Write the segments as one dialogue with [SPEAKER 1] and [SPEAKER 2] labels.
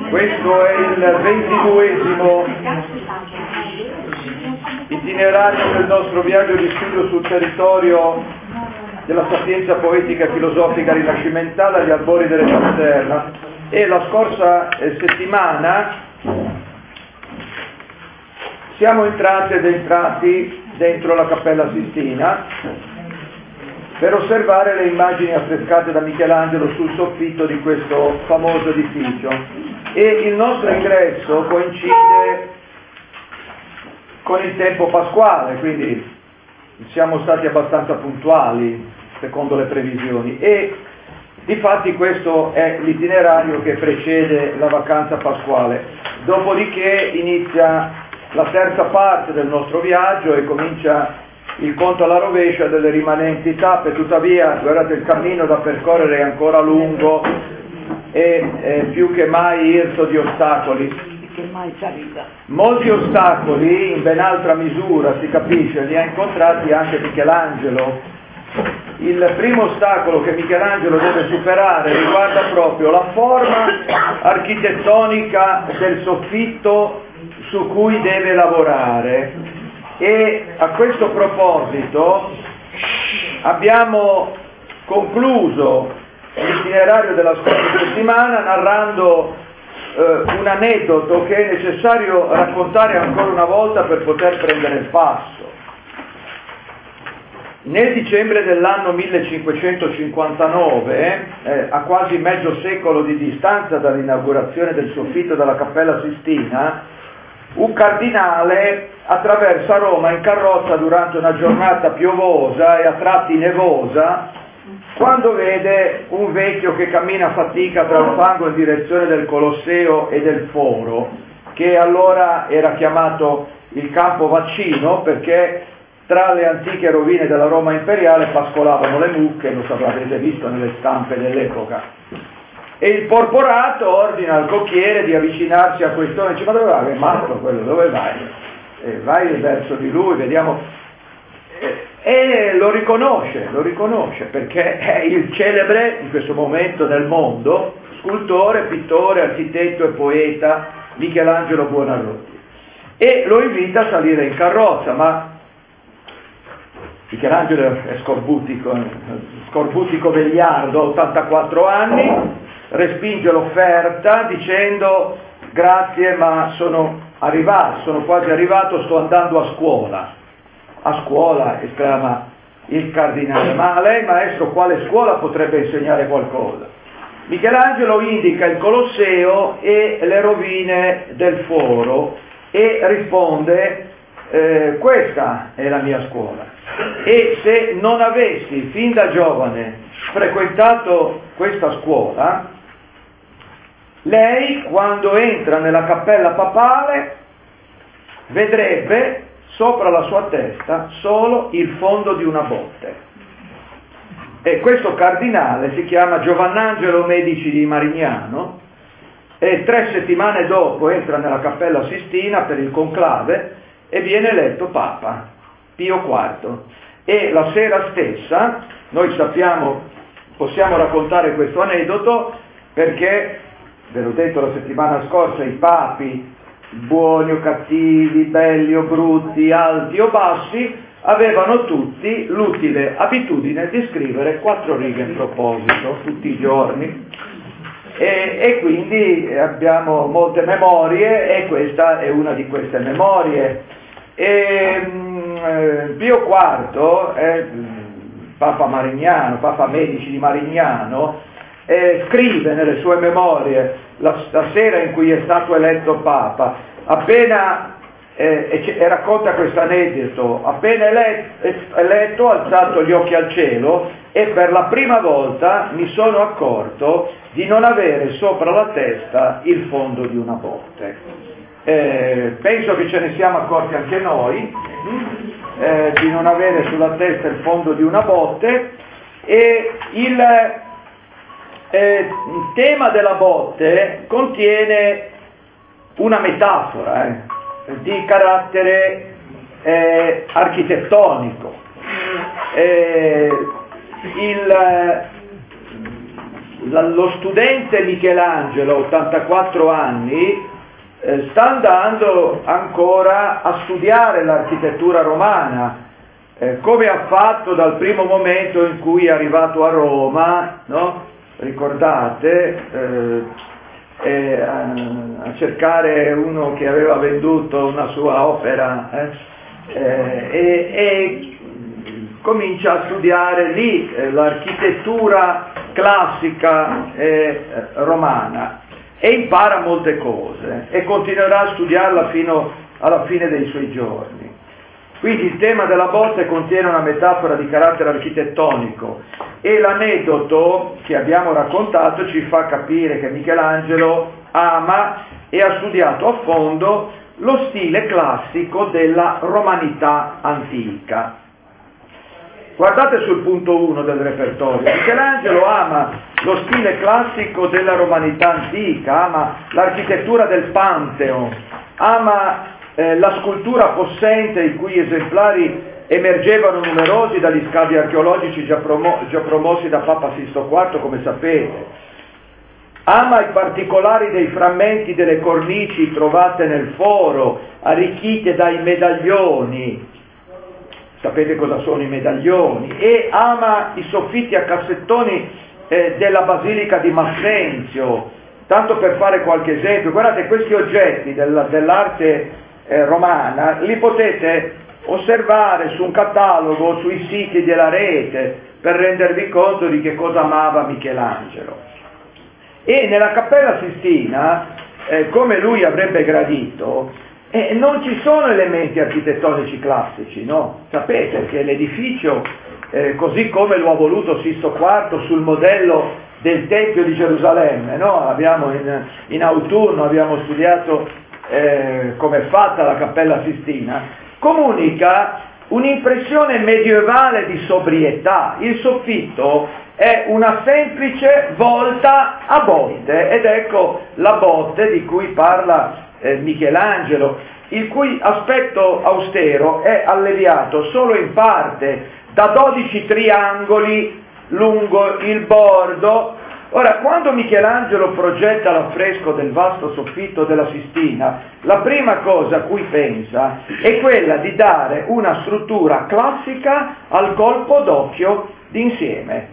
[SPEAKER 1] Questo è il 22esimo itinerario del nostro viaggio di studio sul territorio della sapienza poetica e filosofica rinascimentale agli albori dell'età moderna, e la scorsa settimana siamo entrati dentro la Cappella Sistina per osservare le immagini affrescate da Michelangelo sul soffitto di questo famoso edificio, e il nostro ingresso coincide con il tempo pasquale, quindi siamo stati abbastanza puntuali secondo le previsioni, e difatti questo è l'itinerario che precede la vacanza pasquale. Dopodiché inizia la terza parte del nostro viaggio e comincia il conto alla rovescia delle rimanenti tappe. Tuttavia, guardate, il cammino da percorrere è ancora lungo e più che mai irto di ostacoli. Molti ostacoli, in ben altra misura, si capisce, li ha incontrati anche Michelangelo. Il primo ostacolo che Michelangelo deve superare riguarda proprio la forma architettonica del soffitto su cui deve lavorare, e a questo proposito abbiamo concluso l'itinerario della scorsa settimana narrando un aneddoto che è necessario raccontare ancora una volta per poter prendere il passo. Nel dicembre dell'anno 1559, a quasi mezzo secolo di distanza dall'inaugurazione del soffitto della Cappella Sistina, un cardinale attraversa Roma in carrozza durante una giornata piovosa e a tratti nevosa, quando vede un vecchio che cammina a fatica tra il fango in direzione del Colosseo e del Foro, che allora era chiamato il Campo Vaccino, perché tra le antiche rovine della Roma imperiale pascolavano le mucche, lo avrete visto nelle stampe dell'epoca. E il porporato ordina al cocchiere di avvicinarsi a quest'uomo e dice: ma dove vai? È matto quello, dove vai? Vai verso di lui, vediamo. E lo riconosce perché è il celebre, in questo momento nel mondo, scultore, pittore, architetto e poeta Michelangelo Buonarroti, e lo invita a salire in carrozza. Ma Michelangelo è scorbutico vegliardo, 84 anni, respinge l'offerta dicendo: grazie, ma sono quasi arrivato, sto andando a scuola. A scuola, esclama il cardinale, ma a lei, maestro, quale scuola potrebbe insegnare qualcosa? Michelangelo indica il Colosseo e le rovine del Foro e risponde: questa è la mia scuola, e se non avessi fin da giovane frequentato questa scuola, lei, quando entra nella cappella papale, vedrebbe sopra la sua testa solo il fondo di una botte. E questo cardinale si chiama Giovannangelo Medici di Marignano, e 3 settimane dopo entra nella Cappella Sistina per il conclave e viene eletto Papa Pio IV. E la sera stessa, noi possiamo raccontare questo aneddoto perché, ve l'ho detto la settimana scorsa, i papi, buoni o cattivi, belli o brutti, alti o bassi, avevano tutti l'utile abitudine di scrivere 4 righe in proposito tutti i giorni, e quindi abbiamo molte memorie, e questa è una di queste memorie. Pio IV Papa Medici di Marignano, scrive nelle sue memorie la sera in cui è stato eletto Papa, e racconta questo aneddoto: appena eletto ho alzato gli occhi al cielo e per la prima volta mi sono accorto di non avere sopra la testa il fondo di una botte. Penso che ce ne siamo accorti anche noi, di non avere sulla testa il fondo di una botte, e il tema della botte contiene una metafora di carattere architettonico. lo studente Michelangelo, 84 anni, sta andando ancora a studiare l'architettura romana, come ha fatto dal primo momento in cui è arrivato a Roma, no? Ricordate, a cercare uno che aveva venduto una sua opera e comincia a studiare lì l'architettura classica romana e impara molte cose e continuerà a studiarla fino alla fine dei suoi giorni. Quindi il tema della botte contiene una metafora di carattere architettonico e l'aneddoto che abbiamo raccontato ci fa capire che Michelangelo ama e ha studiato a fondo lo stile classico della romanità antica. Guardate sul punto 1 del repertorio. Michelangelo ama lo stile classico della romanità antica, ama l'architettura del Pantheon, ama la scultura possente i cui esemplari emergevano numerosi dagli scavi archeologici già promossi da Papa Sisto IV, come sapete. Ama i particolari dei frammenti delle cornici trovate nel foro, arricchite dai medaglioni. Sapete cosa sono i medaglioni? E ama i soffitti a cassettoni della Basilica di Massenzio. Tanto per fare qualche esempio, guardate, questi oggetti dell'arte romana li potete osservare su un catalogo, sui siti della rete, per rendervi conto di che cosa amava Michelangelo. E nella Cappella Sistina, come lui avrebbe gradito, non ci sono elementi architettonici classici, no? Sapete che l'edificio, così come lo ha voluto Sisto IV sul modello del Tempio di Gerusalemme, no? Abbiamo in autunno abbiamo studiato come è fatta la Cappella Sistina, comunica un'impressione medievale di sobrietà. Il soffitto è una semplice volta a botte, ed ecco la botte di cui parla Michelangelo, il cui aspetto austero è alleviato solo in parte da 12 triangoli lungo il bordo. Ora, quando Michelangelo progetta l'affresco del vasto soffitto della Sistina, la prima cosa a cui pensa è quella di dare una struttura classica al colpo d'occhio d'insieme,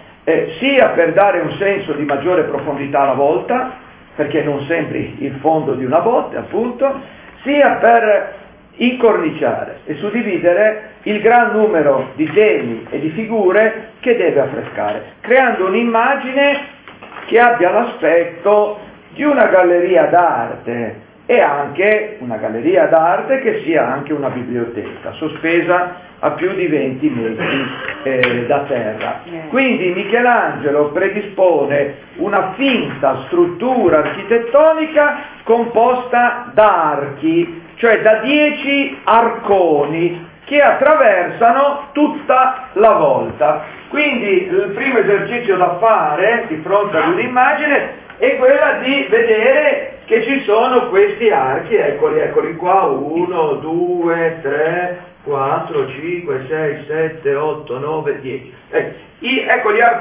[SPEAKER 1] sia per dare un senso di maggiore profondità alla volta, perché non sembri il fondo di una botte, appunto, sia per incorniciare e suddividere il gran numero di temi e di figure che deve affrescare, creando un'immagine che abbia l'aspetto di una galleria d'arte, e anche una galleria d'arte che sia anche una biblioteca, sospesa a più di 20 metri da terra. Quindi Michelangelo predispone una finta struttura architettonica composta da archi, cioè da 10 arconi che attraversano tutta la volta. Quindi il primo esercizio da fare di fronte ad un'immagine è quella di vedere che ci sono questi archi, eccoli qua, 1, 2, 3, 4, 5, 6, 7, 8, 9, 10. Ecco gli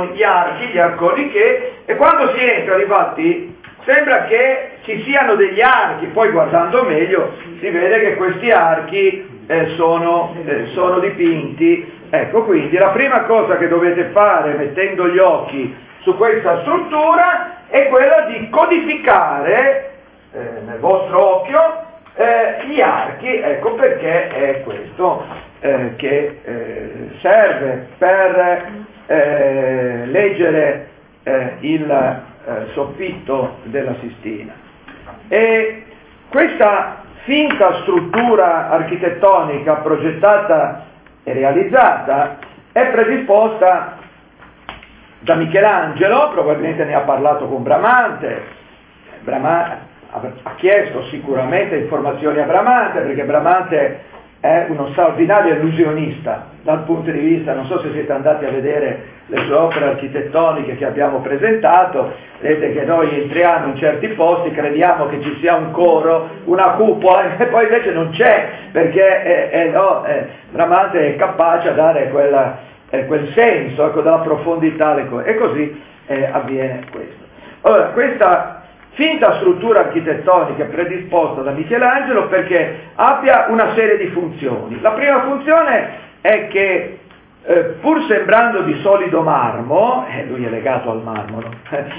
[SPEAKER 1] arconi che, e quando si entra, infatti, sembra che ci siano degli archi, poi guardando meglio si vede che questi archi sono dipinti. Ecco, quindi la prima cosa che dovete fare mettendo gli occhi su questa struttura è quella di codificare nel vostro occhio gli archi, ecco perché è questo che serve per leggere il soffitto della Sistina. E questa finta struttura architettonica progettata e realizzata è predisposta da Michelangelo, probabilmente ne ha parlato con Bramante. Ha chiesto sicuramente informazioni a Bramante, perché Bramante è uno straordinario illusionista dal punto di vista, non so se siete andati a vedere le sue opere architettoniche che abbiamo presentato, vedete che noi entriamo in certi posti, crediamo che ci sia un coro, una cupola, e poi invece non c'è, perché Bramante è capace a dare quel senso, ecco, della profondità alle cose. E così avviene questo. Allora, questa finta struttura architettonica è predisposta da Michelangelo perché abbia una serie di funzioni. La prima funzione è che pur sembrando di solido marmo, lui è legato al marmo, no?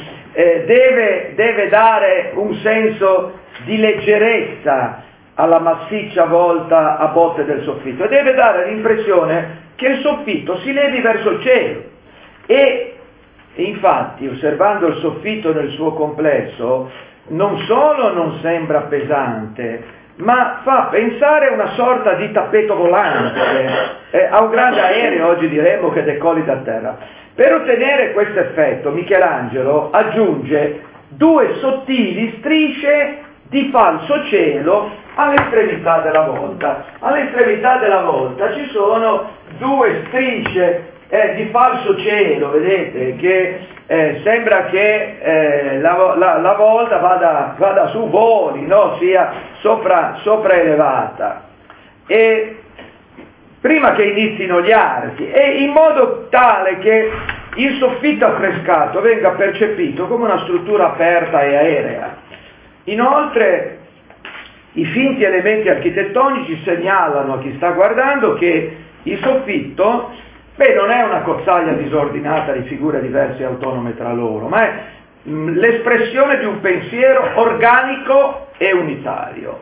[SPEAKER 1] Deve dare un senso di leggerezza alla massiccia volta a botte del soffitto e deve dare l'impressione che il soffitto si levi verso il cielo. E infatti, osservando il soffitto nel suo complesso, non solo non sembra pesante, ma fa pensare a una sorta di tappeto volante, a un grande aereo, oggi diremmo, che decolli da terra. Per ottenere questo effetto, Michelangelo aggiunge 2 sottili strisce di falso cielo all'estremità della volta. All'estremità della volta ci sono 2 strisce di falso cielo, vedete, che sembra che la volta vada su voli, no? Sia sopra elevata, e prima che inizino gli archi, e in modo tale che il soffitto affrescato venga percepito come una struttura aperta e aerea. Inoltre i finti elementi architettonici segnalano a chi sta guardando che il soffitto non è una cozzaglia disordinata di figure diverse e autonome tra loro, ma è l'espressione di un pensiero organico e unitario.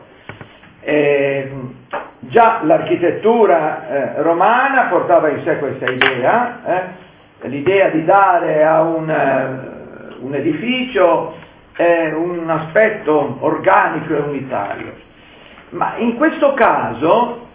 [SPEAKER 1] Già l'architettura romana portava in sé questa idea, l'idea di dare a un edificio un aspetto organico e unitario. Ma in questo caso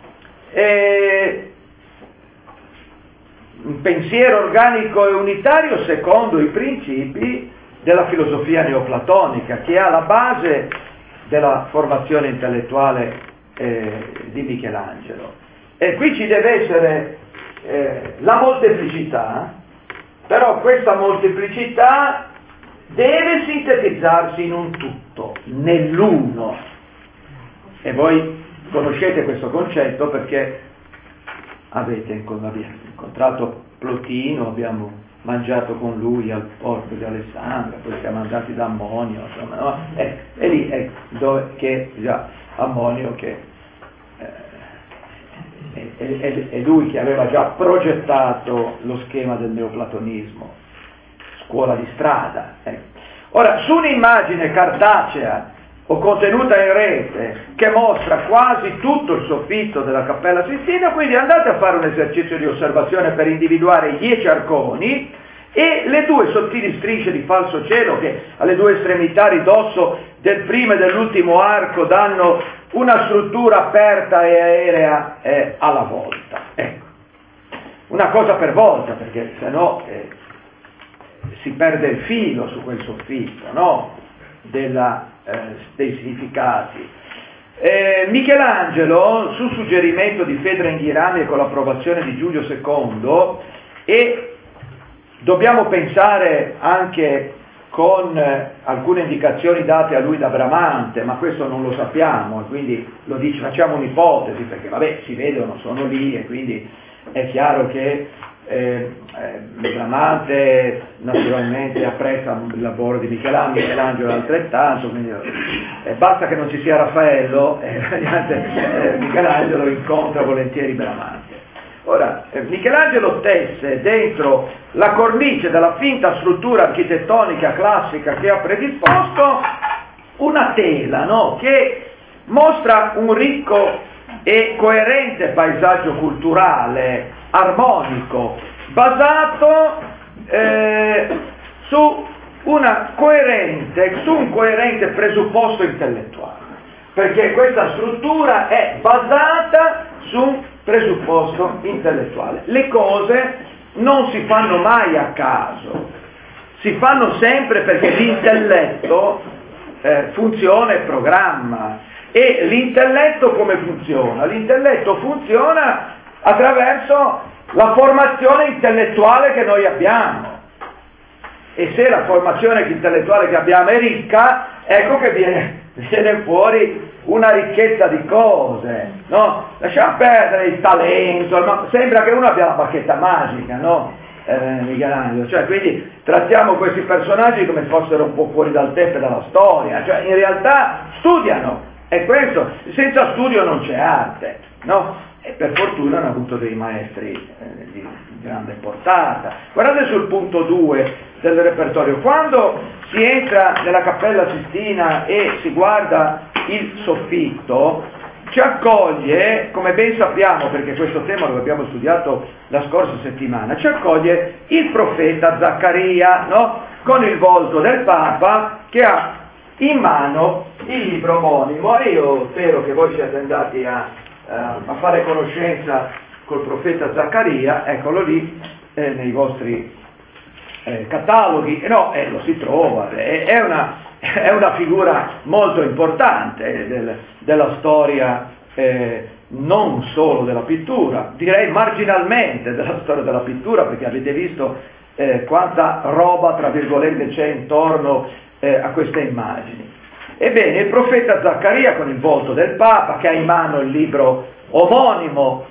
[SPEAKER 1] un pensiero organico e unitario secondo i principi della filosofia neoplatonica, che è alla base della formazione intellettuale di Michelangelo. E qui ci deve essere la molteplicità, però questa molteplicità deve sintetizzarsi in un tutto, nell'uno. E voi conoscete questo concetto perché avete incontrato Plotino, abbiamo mangiato con lui al porto di Alessandria, poi siamo andati da Ammonio, insomma, no? E lì è dove che già Ammonio che è lui che aveva già progettato lo schema del neoplatonismo, scuola di strada. Ora, su un'immagine cartacea o contenuta in rete che mostra quasi tutto il soffitto della Cappella Sistina, quindi andate a fare un esercizio di osservazione per individuare i 10 arconi e le 2 sottili strisce di falso cielo che alle 2 estremità ridosso del primo e dell'ultimo arco danno una struttura aperta e aerea alla volta. Ecco, una cosa per volta, perché sennò si perde il filo su quel soffitto, no? Dei significati. Michelangelo, su suggerimento di Fedra Inghirami e con l'approvazione di Giulio II, e dobbiamo pensare anche con alcune indicazioni date a lui da Bramante, ma questo non lo sappiamo, quindi lo dice, facciamo un'ipotesi, perché vabbè, si vedono, sono lì, e quindi è chiaro che Bramante naturalmente apprezza il lavoro di Michelangelo altrettanto, quindi basta che non ci sia Raffaello, Michelangelo incontra volentieri Bramante. Ora, Michelangelo tesse dentro la cornice della finta struttura architettonica classica che ha predisposto una tela, no? Che mostra un ricco e coerente paesaggio culturale, armonico, basato su un coerente presupposto intellettuale, perché questa struttura è basata su un presupposto intellettuale. Le cose non si fanno mai a caso, si fanno sempre perché l'intelletto funziona e programma. E l'intelletto come funziona? L'intelletto funziona attraverso la formazione intellettuale che noi abbiamo. E se la formazione intellettuale che abbiamo è ricca, ecco che viene fuori una ricchezza di cose, no? Lasciamo perdere il talento, ma sembra che uno abbia la bacchetta magica, no? Michelangelo, cioè quindi trattiamo questi personaggi come fossero un po' fuori dal tempo e dalla storia, cioè in realtà studiano, e questo, senza studio non c'è arte, no? E per fortuna hanno avuto dei maestri di grande portata. Guardate sul punto 2 del repertorio, quando si entra nella Cappella Sistina e si guarda il soffitto, ci accoglie, come ben sappiamo, perché questo tema lo abbiamo studiato la scorsa settimana, ci accoglie il profeta Zaccaria, no? Con il volto del Papa che ha in mano il libro omonimo, e io spero che voi siate andati a fare conoscenza col profeta Zaccaria, eccolo lì nei vostri cataloghi, no, lo si trova, è una figura molto importante della storia, non solo della pittura, direi marginalmente della storia della pittura, perché avete visto quanta roba, tra virgolette, c'è intorno a queste immagini. Ebbene, il profeta Zaccaria, con il volto del Papa, che ha in mano il libro omonimo,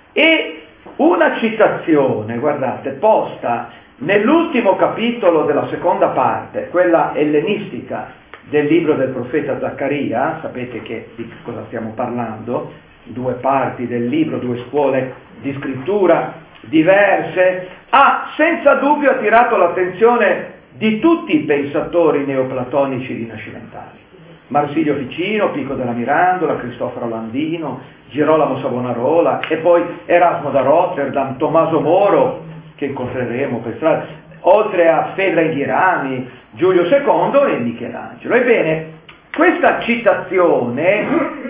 [SPEAKER 1] e una citazione, guardate, posta nell'ultimo capitolo della seconda parte, quella ellenistica del libro del profeta Zaccaria, sapete di cosa stiamo parlando, 2 parti del libro, 2 scuole di scrittura diverse, ha senza dubbio attirato l'attenzione di tutti i pensatori neoplatonici rinascimentali. Marsilio Ficino, Pico della Mirandola, Cristoforo Landino, Girolamo Savonarola, e poi Erasmo da Rotterdam, Tommaso Moro, che incontreremo per strada, oltre a Fedra Ghirami, Giulio II e Michelangelo. Ebbene, questa citazione,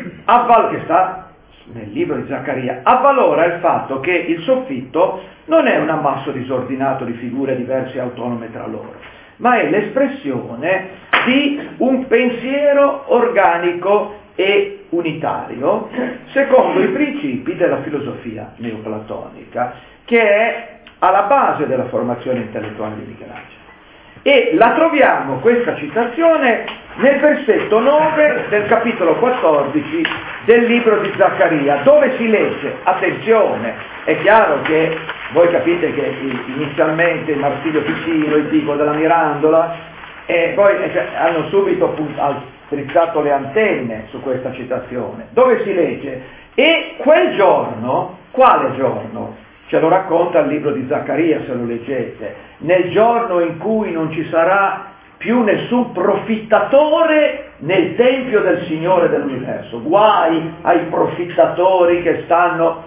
[SPEAKER 1] che sta nel libro di Zaccaria, avvalora il fatto che il soffitto non è un ammasso disordinato di figure diverse e autonome tra loro, ma è l'espressione di un pensiero organico e unitario, secondo i principi della filosofia neoplatonica, che è alla base della formazione intellettuale di Michelangelo. E la troviamo, questa citazione, nel versetto 9 del capitolo 14 del libro di Zaccaria, dove si legge, attenzione, è chiaro che voi capite che inizialmente Marsilio Ficino, il Pico della Mirandola, e poi hanno subito strizzato le antenne su questa citazione, dove si legge: e quel giorno, quale giorno? Ce lo racconta il libro di Zaccaria, se lo leggete, nel giorno in cui non ci sarà più nessun profittatore nel Tempio del Signore dell'Universo. Guai ai profittatori che stanno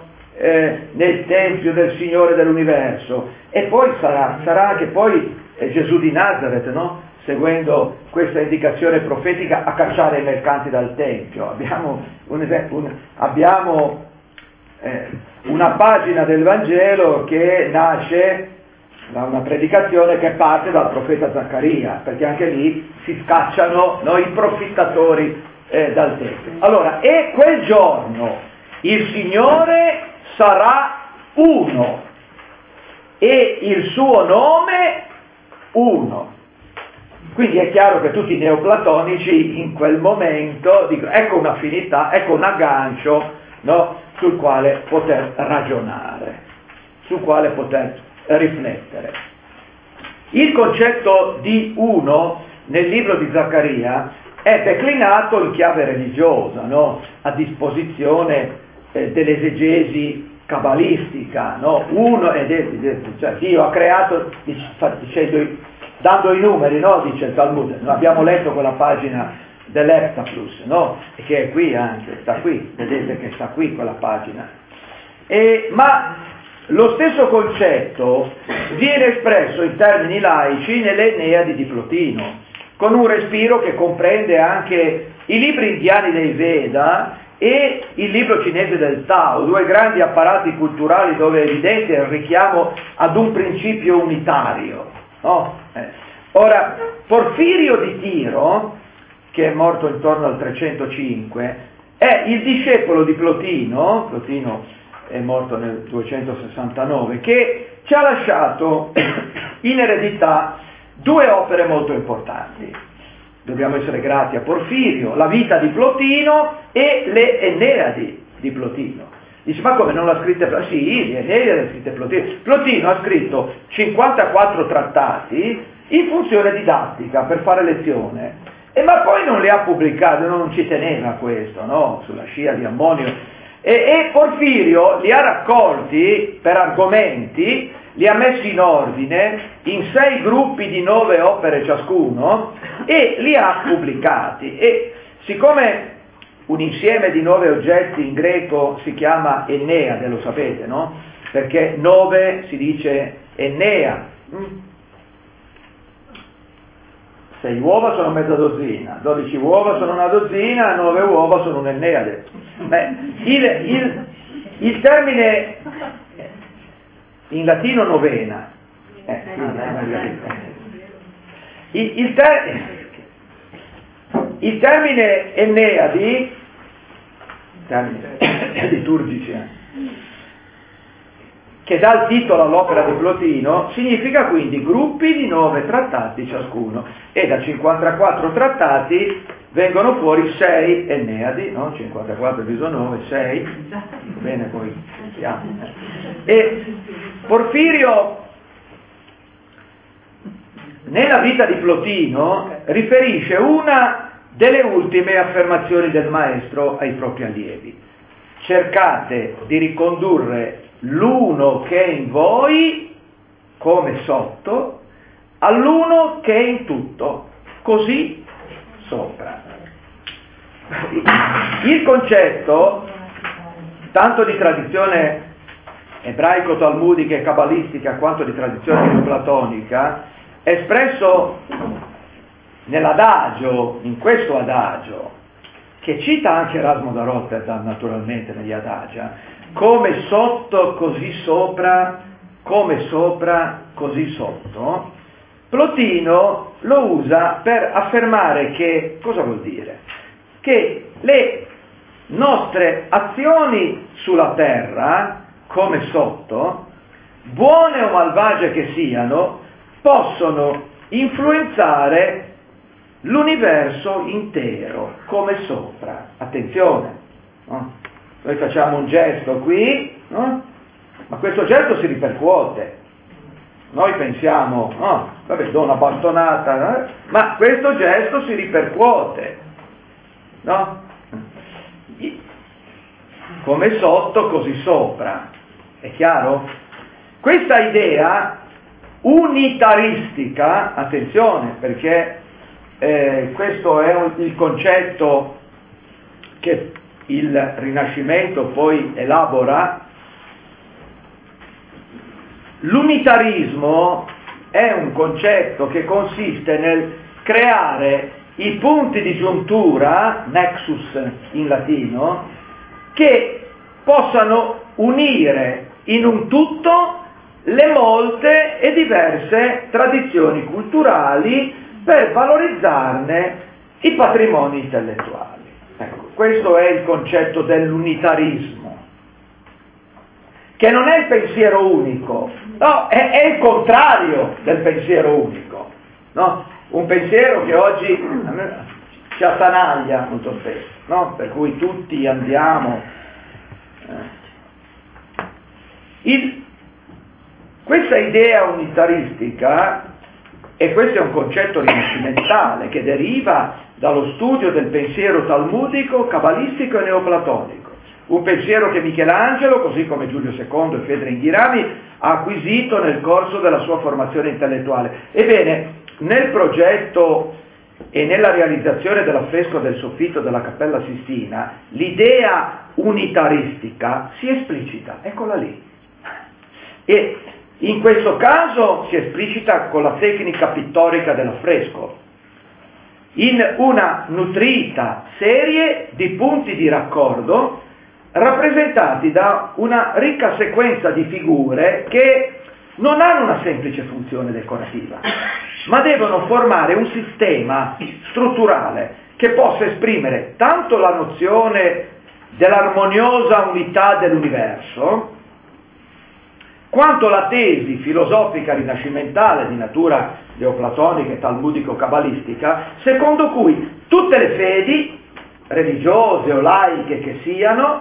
[SPEAKER 1] nel Tempio del Signore dell'universo. E poi sarà che poi Gesù di Nazareth, no? Seguendo questa indicazione profetica, a cacciare i mercanti dal Tempio. Abbiamo una pagina del Vangelo che nasce da una predicazione che parte dal profeta Zaccaria, perché anche lì si scacciano, no, i profittatori dal Tempio. Allora, e quel giorno il Signore sarà uno e il suo nome uno. Quindi è chiaro che tutti i neoplatonici in quel momento dicono: ecco un'affinità, ecco un aggancio, no, sul quale poter ragionare, sul quale poter riflettere. Il concetto di uno nel libro di Zaccaria è declinato in chiave religiosa, no? A disposizione dell'esegesi cabalistica, no? Uno cioè Dio ha creato, dando i numeri, no? Dice il Talmud. Abbiamo letto quella pagina dell'Heptaplus, no? Che è qui anche, sta qui, vedete che sta qui quella pagina. Ma lo stesso concetto viene espresso in termini laici nelle Eneadi di Plotino, con un respiro che comprende anche i libri indiani dei Veda e il libro cinese del Tao, 2 grandi apparati culturali dove è evidente il richiamo ad un principio unitario, no? Ora, Porfirio di Tiro, che è morto intorno al 305, è il discepolo di Plotino è morto nel 269, che ci ha lasciato in eredità 2 opere molto importanti. Dobbiamo essere grati a Porfirio, la vita di Plotino e le Eneadi di Plotino. Dice, ma come non l'ha scritta Plotino? Sì, Eneide l'ha scritta Plotino. Plotino ha scritto 54 trattati in funzione didattica, per fare lezione, ma poi non li ha pubblicati, non ci teneva questo, no? Sulla scia di Ammonio. E Porfirio li ha raccolti per argomenti, li ha messi in ordine in 6 gruppi di 9 opere ciascuno e li ha pubblicati. E siccome un insieme di 9 oggetti in greco si chiama Enneade, lo sapete, no? Perché 9 si dice Ennea. 6 uova sono mezza dozzina, 12 uova sono una dozzina, 9 uova sono un Enneade. Il termine in latino novena, il termine Enneadi, termine liturgici, che dà il titolo all'opera di Plotino, significa quindi gruppi di 9 trattati ciascuno, e da 54 trattati vengono fuori 6 Enneadi, no? 54 diviso 9, 6, bene, poi siamo. E Porfirio, nella vita di Plotino, riferisce una delle ultime affermazioni del maestro ai propri allievi: cercate di ricondurre l'uno che è in voi come sotto all'uno che è in tutto, così sopra. Il concetto, tanto di tradizione ebraico-talmudica e cabalistica quanto di tradizione neoplatonica, è espresso nell'adagio, in questo adagio, che cita anche Erasmo da Rotterdam naturalmente negli adagia, come sotto così sopra, come sopra così sotto. Plotino lo usa per affermare che, cosa vuol dire? Che le nostre azioni sulla terra, come sotto, buone o malvagie che siano, possono influenzare l'universo intero, come sopra. Attenzione, no? Noi facciamo un gesto qui, no? Ma questo gesto si ripercuote. Noi pensiamo, vabbè, do una bastonata, ma questo gesto si ripercuote, no? Come sotto, così sopra. È chiaro? Questa idea unitaristica, attenzione, perché questo è il concetto che il Rinascimento poi elabora. L'unitarismo è un concetto che consiste nel creare i punti di giuntura, nexus in latino, che possano unire in un tutto le molte e diverse tradizioni culturali per valorizzarne i patrimoni intellettuali. Ecco, questo è il concetto dell'unitarismo, che non è il pensiero unico, no, è il contrario del pensiero unico, no? Un pensiero che oggi ci attanaglia molto spesso, no? Per cui tutti andiamo. Questa idea unitaristica, e questo è un concetto rinascimentale che deriva dallo studio del pensiero talmudico, cabalistico e neoplatonico, un pensiero che Michelangelo, così come Giulio II e Fedre Inghirami, ha acquisito nel corso della sua formazione intellettuale. Ebbene, nel progetto e nella realizzazione dell'affresco del soffitto della Cappella Sistina, l'idea unitaristica si esplicita, eccola lì. E in questo caso si esplicita con la tecnica pittorica dell'affresco, in una nutrita serie di punti di raccordo rappresentati da una ricca sequenza di figure che non hanno una semplice funzione decorativa, ma devono formare un sistema strutturale che possa esprimere tanto la nozione dell'armoniosa unità dell'universo, quanto la tesi filosofica rinascimentale di natura neoplatonica e talmudico-cabalistica, secondo cui tutte le fedi, religiose o laiche che siano,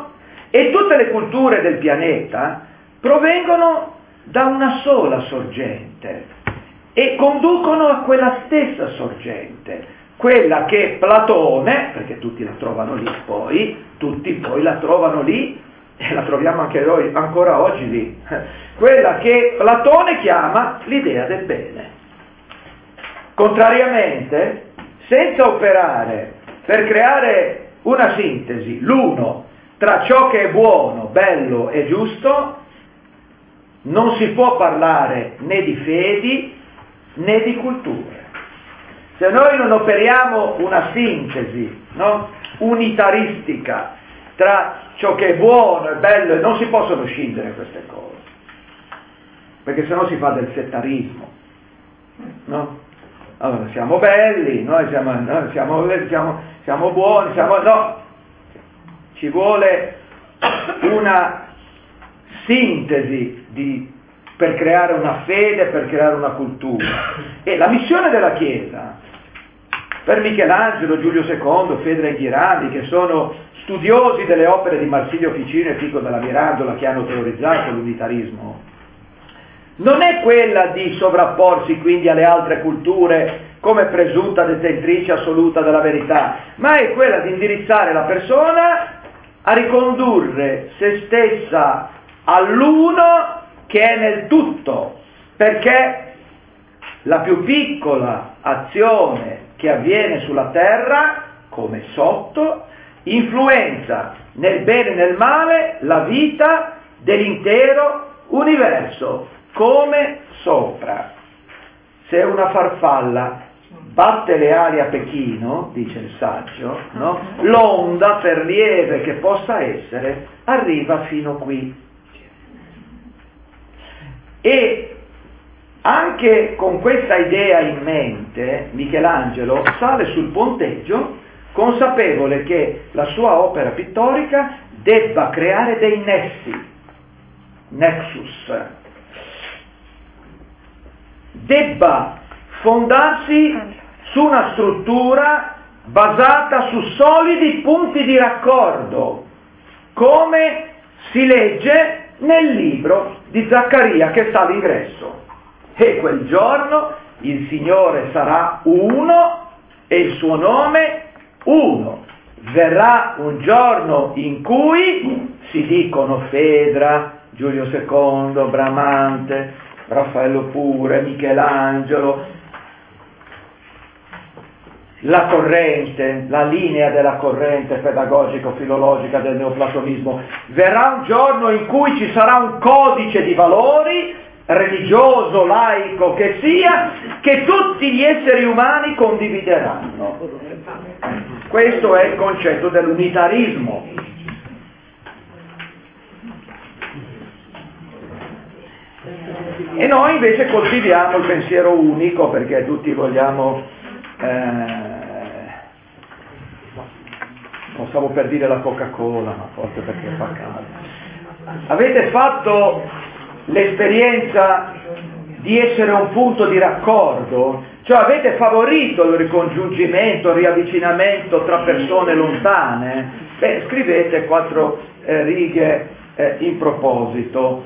[SPEAKER 1] E tutte le culture del pianeta provengono da una sola sorgente e conducono a quella stessa sorgente, quella che Platone, perché tutti la trovano lì tutti poi la trovano lì, e la troviamo anche noi, ancora oggi lì, quella che Platone chiama l'idea del bene. Contrariamente, senza operare per creare una sintesi, l'uno, tra ciò che è buono, bello e giusto, non si può parlare né di fedi né di culture. Se noi non operiamo una sintesi, no? Unitaristica tra ciò che è buono e bello, non si possono scindere queste cose, perché sennò si fa del settarismo, no? Allora, siamo belli, noi siamo buoni, no, ci vuole una sintesi per creare una fede, per creare una cultura. E la missione della Chiesa, per Michelangelo, Giulio II, Fedra e Ghirandi, che sono studiosi delle opere di Marsilio Ficino e Pico della Mirandola, che hanno teorizzato l'unitarismo, non è quella di sovrapporsi quindi alle altre culture come presunta detentrice assoluta della verità, ma è quella di indirizzare la persona a ricondurre se stessa all'uno che è nel tutto, perché la più piccola azione che avviene sulla terra, come sotto, influenza nel bene e nel male la vita dell'intero universo, come sopra. Se una farfalla batte le ali a Pechino, dice il saggio, no? L'onda, per lieve che possa essere, arriva fino qui. E anche con questa idea in mente, Michelangelo sale sul ponteggio consapevole che la sua opera pittorica debba creare dei nessi, nexus, debba fondarsi su una struttura basata su solidi punti di raccordo, come si legge nel libro di Zaccaria che sta all'ingresso. E quel giorno il Signore sarà uno e il suo nome uno. Verrà un giorno in cui si dicono Fedra, Giulio II, Bramante, Raffaello pure, Michelangelo, la corrente, la linea della corrente pedagogico-filologica del neoplatonismo. Verrà un giorno in cui ci sarà un codice di valori, religioso, laico che sia, che tutti gli esseri umani condivideranno. Questo è il concetto dell'unitarismo. E noi invece coltiviamo il pensiero unico perché tutti vogliamo, non stavo per dire la Coca-Cola, ma forse perché fa caldo. Avete fatto l'esperienza di essere un punto di raccordo? Cioè avete favorito il ricongiungimento, il riavvicinamento tra persone lontane? Beh, scrivete 4 righe in proposito.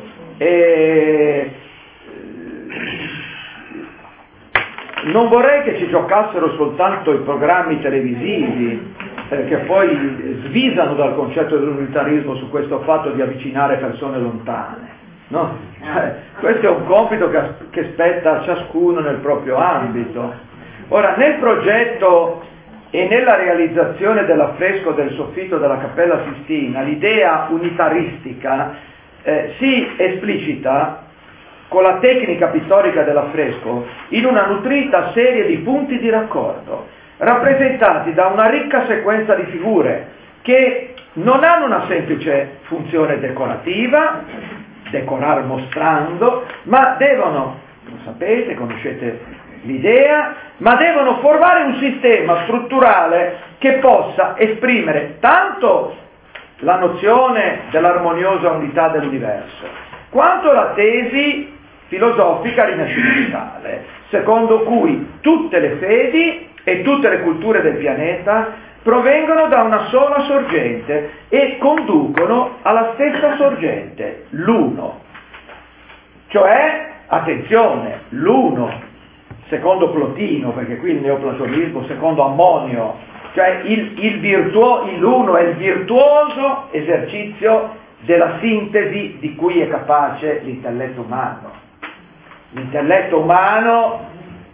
[SPEAKER 1] Non vorrei che ci giocassero soltanto i programmi televisivi, che poi svisano dal concetto dell'unitarismo su questo fatto di avvicinare persone lontane. No? Questo è un compito che spetta a ciascuno nel proprio ambito. Ora, nel progetto e nella realizzazione dell'affresco del soffitto della Cappella Sistina, l'idea unitaristica si esplicita con la tecnica pittorica dell'affresco in una nutrita serie di punti di raccordo, rappresentati da una ricca sequenza di figure che non hanno una semplice funzione decorativa, decorare mostrando, ma devono, lo sapete, conoscete l'idea, ma devono formare un sistema strutturale che possa esprimere tanto la nozione dell'armoniosa unità dell'universo, quanto la tesi filosofica rinascimentale, secondo cui tutte le fedi e tutte le culture del pianeta provengono da una sola sorgente e conducono alla stessa sorgente, l'uno. Cioè, attenzione, l'uno, secondo Plotino, perché qui il neoplatonismo, secondo Ammonio, cioè l'uno è il virtuoso esercizio della sintesi di cui è capace l'intelletto umano. L'intelletto umano,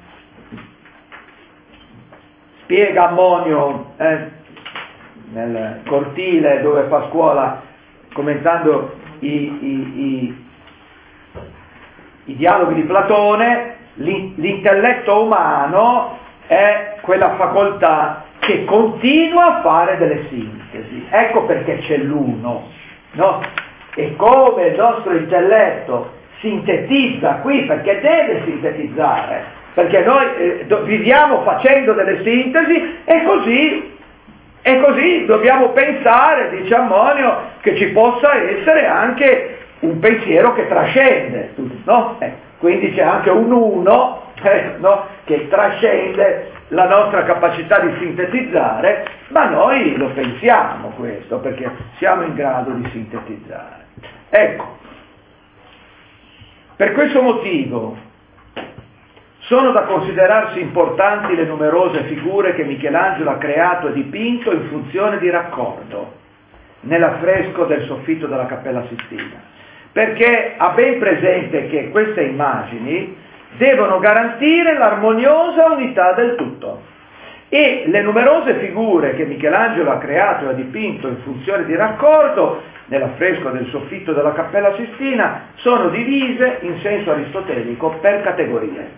[SPEAKER 1] spiega Ammonio nel cortile dove fa scuola, commentando i dialoghi di Platone, l'intelletto umano è quella facoltà che continua a fare delle sintesi. Ecco perché c'è l'uno, no? E come il nostro intelletto sintetizza qui, perché deve sintetizzare, perché noi viviamo facendo delle sintesi e così dobbiamo pensare, dice Ammonio, che ci possa essere anche un pensiero che trascende, no? Quindi c'è anche un uno, no? Che trascende la nostra capacità di sintetizzare, ma noi lo pensiamo questo, perché siamo in grado di sintetizzare. Ecco, per questo motivo sono da considerarsi importanti le numerose figure che Michelangelo ha creato e dipinto in funzione di raccordo nell'affresco del soffitto della Cappella Sistina, perché ha ben presente che queste immagini devono garantire l'armoniosa unità del tutto, e le numerose figure che Michelangelo ha creato e ha dipinto in funzione di raccordo nell'affresco del soffitto della Cappella Sistina sono divise in senso aristotelico per categorie.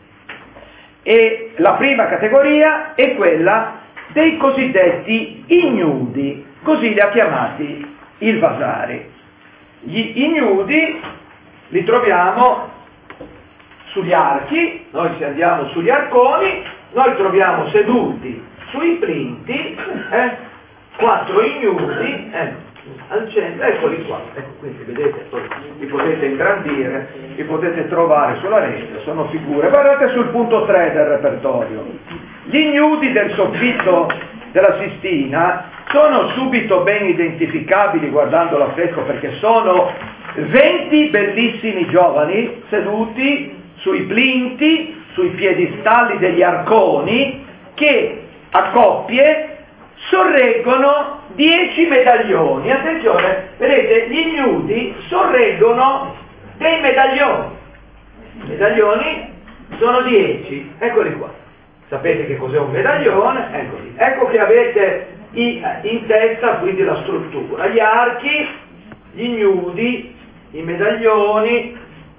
[SPEAKER 1] E la prima categoria è quella dei cosiddetti ignudi, così li ha chiamati il Vasari. Gli ignudi li troviamo sugli archi, noi se andiamo sugli arconi, noi troviamo seduti sui plinti 4 ignudi, al centro, eccoli qua, quindi vedete, li potete ingrandire, li potete trovare sulla rete, sono figure, guardate sul punto 3 del repertorio. Gli ignudi del soffitto della Sistina sono subito ben identificabili guardando l'affresco, perché sono 20 bellissimi giovani seduti sui plinti, sui piedistalli degli arconi, che a coppie sorreggono 10 medaglioni. Attenzione, vedete, gli ignudi sorreggono dei medaglioni. I medaglioni sono 10, eccoli qua. Sapete che cos'è un medaglione? Eccoli. Ecco che avete in testa quindi la struttura, gli archi, gli ignudi, i medaglioni.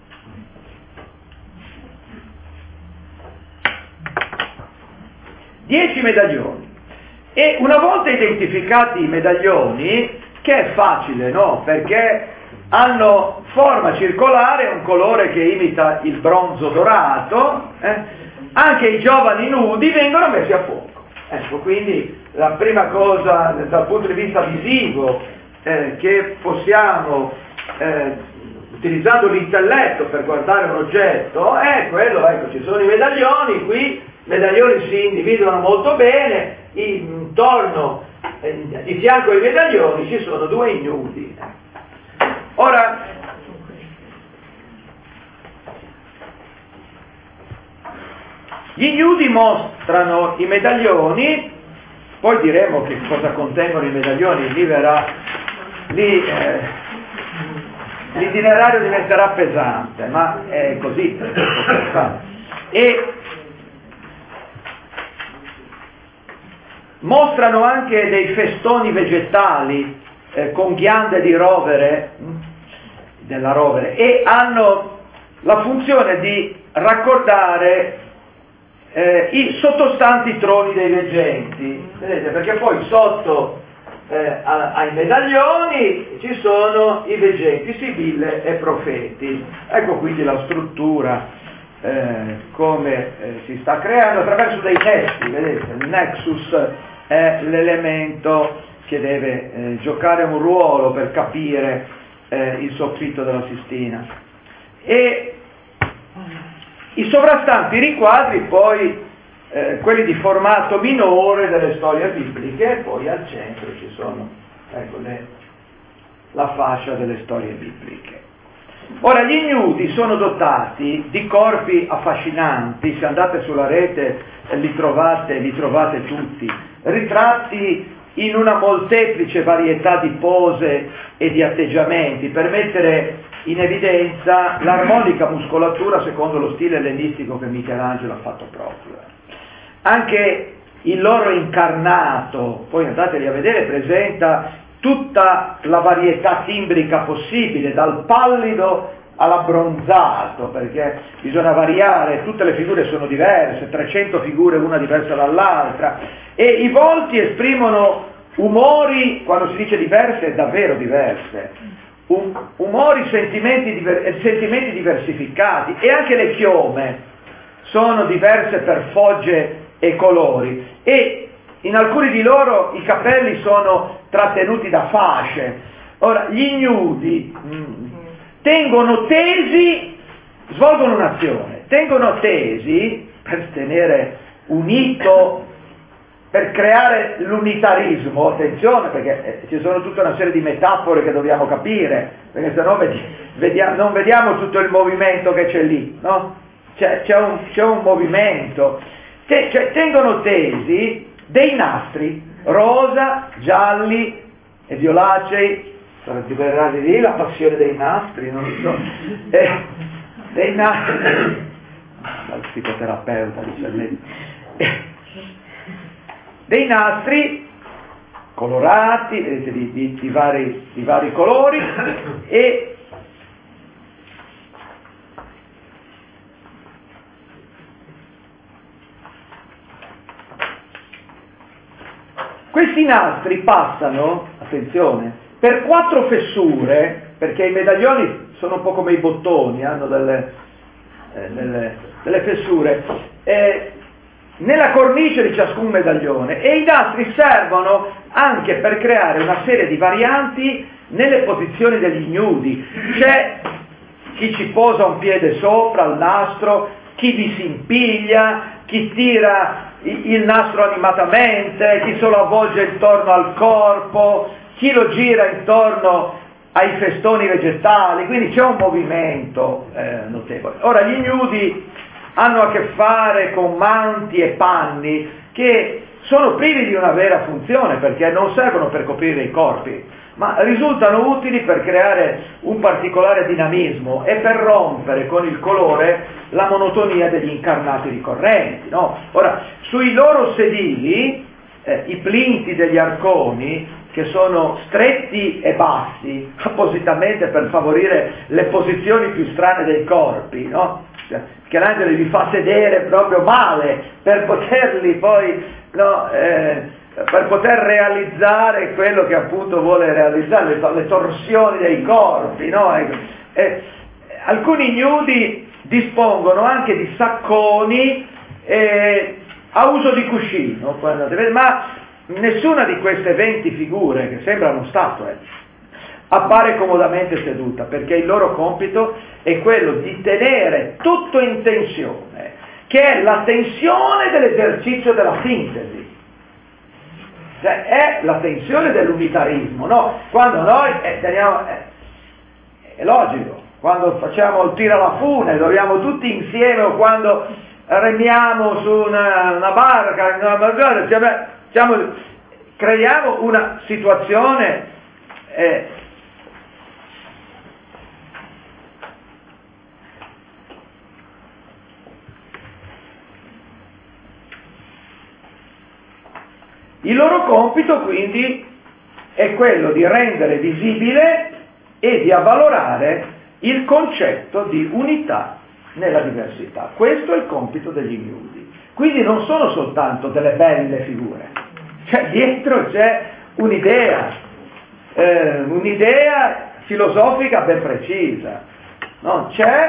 [SPEAKER 1] Dieci medaglioni. E una volta identificati i medaglioni, che è facile, no? Perché hanno forma circolare, un colore che imita il bronzo dorato, anche i giovani nudi vengono messi a fuoco. Ecco, quindi la prima cosa dal punto di vista visivo che possiamo, utilizzando l'intelletto per guardare un oggetto, è quello, ecco, ci sono i medaglioni qui. I medaglioni si individuano molto bene, intorno, di fianco ai medaglioni ci sono 2 ignudi. Ora, gli ignudi mostrano i medaglioni, poi diremo che cosa contengono i medaglioni, l'itinerario diventerà pesante, ma è così. E mostrano anche dei festoni vegetali con ghiande di rovere, della rovere, e hanno la funzione di raccordare i sottostanti troni dei veggenti, vedete, perché poi sotto ai medaglioni ci sono i veggenti, sibille e profeti. Ecco quindi la struttura come si sta creando attraverso dei nessi, vedete, il nexus è l'elemento che deve giocare un ruolo per capire il soffitto della Sistina. E i sovrastanti riquadri poi quelli di formato minore delle storie bibliche, e poi al centro ci sono, ecco, la fascia delle storie bibliche. Ora, gli ignudi sono dotati di corpi affascinanti, se andate sulla rete li trovate tutti, ritratti in una molteplice varietà di pose e di atteggiamenti, per mettere in evidenza l'armonica muscolatura secondo lo stile ellenistico che Michelangelo ha fatto proprio. Anche il loro incarnato, poi andateli a vedere, presenta tutta la varietà timbrica possibile, dal pallido all'abbronzato, perché bisogna variare, tutte le figure sono diverse, 300 figure una diversa dall'altra, e i volti esprimono umori, quando si dice diverse, davvero diverse, umori, sentimenti diversificati, e anche le chiome sono diverse per fogge e colori, e in alcuni di loro i capelli sono trattenuti da fasce. Ora, gli ignudi tengono tesi, svolgono un'azione, tengono tesi per tenere unito, per creare l'unitarismo, attenzione, perché ci sono tutta una serie di metafore che dobbiamo capire, perché se no non vediamo tutto il movimento che c'è lì, no? C'è un movimento, tengono tesi dei nastri rosa, gialli e violacei, ti verrà di lì la passione dei nastri, non so, dei nastri, dal psicoterapeuta dice dei nastri colorati, vedete, di vari colori, e questi nastri passano, attenzione, per 4 fessure, perché i medaglioni sono un po' come i bottoni, hanno delle fessure, nella cornice di ciascun medaglione, e i nastri servono anche per creare una serie di varianti nelle posizioni degli ignudi. C'è chi ci posa un piede sopra il nastro, chi vi si impiglia, chi tira il nastro animatamente, chi se lo avvolge intorno al corpo, chi lo gira intorno ai festoni vegetali, quindi c'è un movimento notevole. Ora, gli ignudi hanno a che fare con manti e panni che sono privi di una vera funzione, perché non servono per coprire i corpi, ma risultano utili per creare un particolare dinamismo e per rompere con il colore la monotonia degli incarnati ricorrenti, no? Ora, sui loro sedili, i plinti degli arconi, che sono stretti e bassi, appositamente per favorire le posizioni più strane dei corpi, no? Michelangelo li fa sedere proprio male per poterli poi, no, per poter realizzare quello che appunto vuole realizzare, le torsioni dei corpi, no? Alcuni ignudi dispongono anche di sacconi a uso di cuscino, ma nessuna di queste 20 figure, che sembrano statue, appare comodamente seduta, perché il loro compito è quello di tenere tutto in tensione, che è la tensione dell'esercizio della sintesi, cioè è la tensione dell'unitarismo, no? Quando noi teniamo, è logico, quando facciamo il tiro alla fune, dobbiamo tutti insieme, o quando remiamo su una barca, creiamo una situazione il loro compito quindi è quello di rendere visibile e di avvalorare il concetto di unità nella diversità. Questo è il compito degli ignudi. Quindi non sono soltanto delle belle figure, cioè dietro c'è un'idea filosofica ben precisa, no?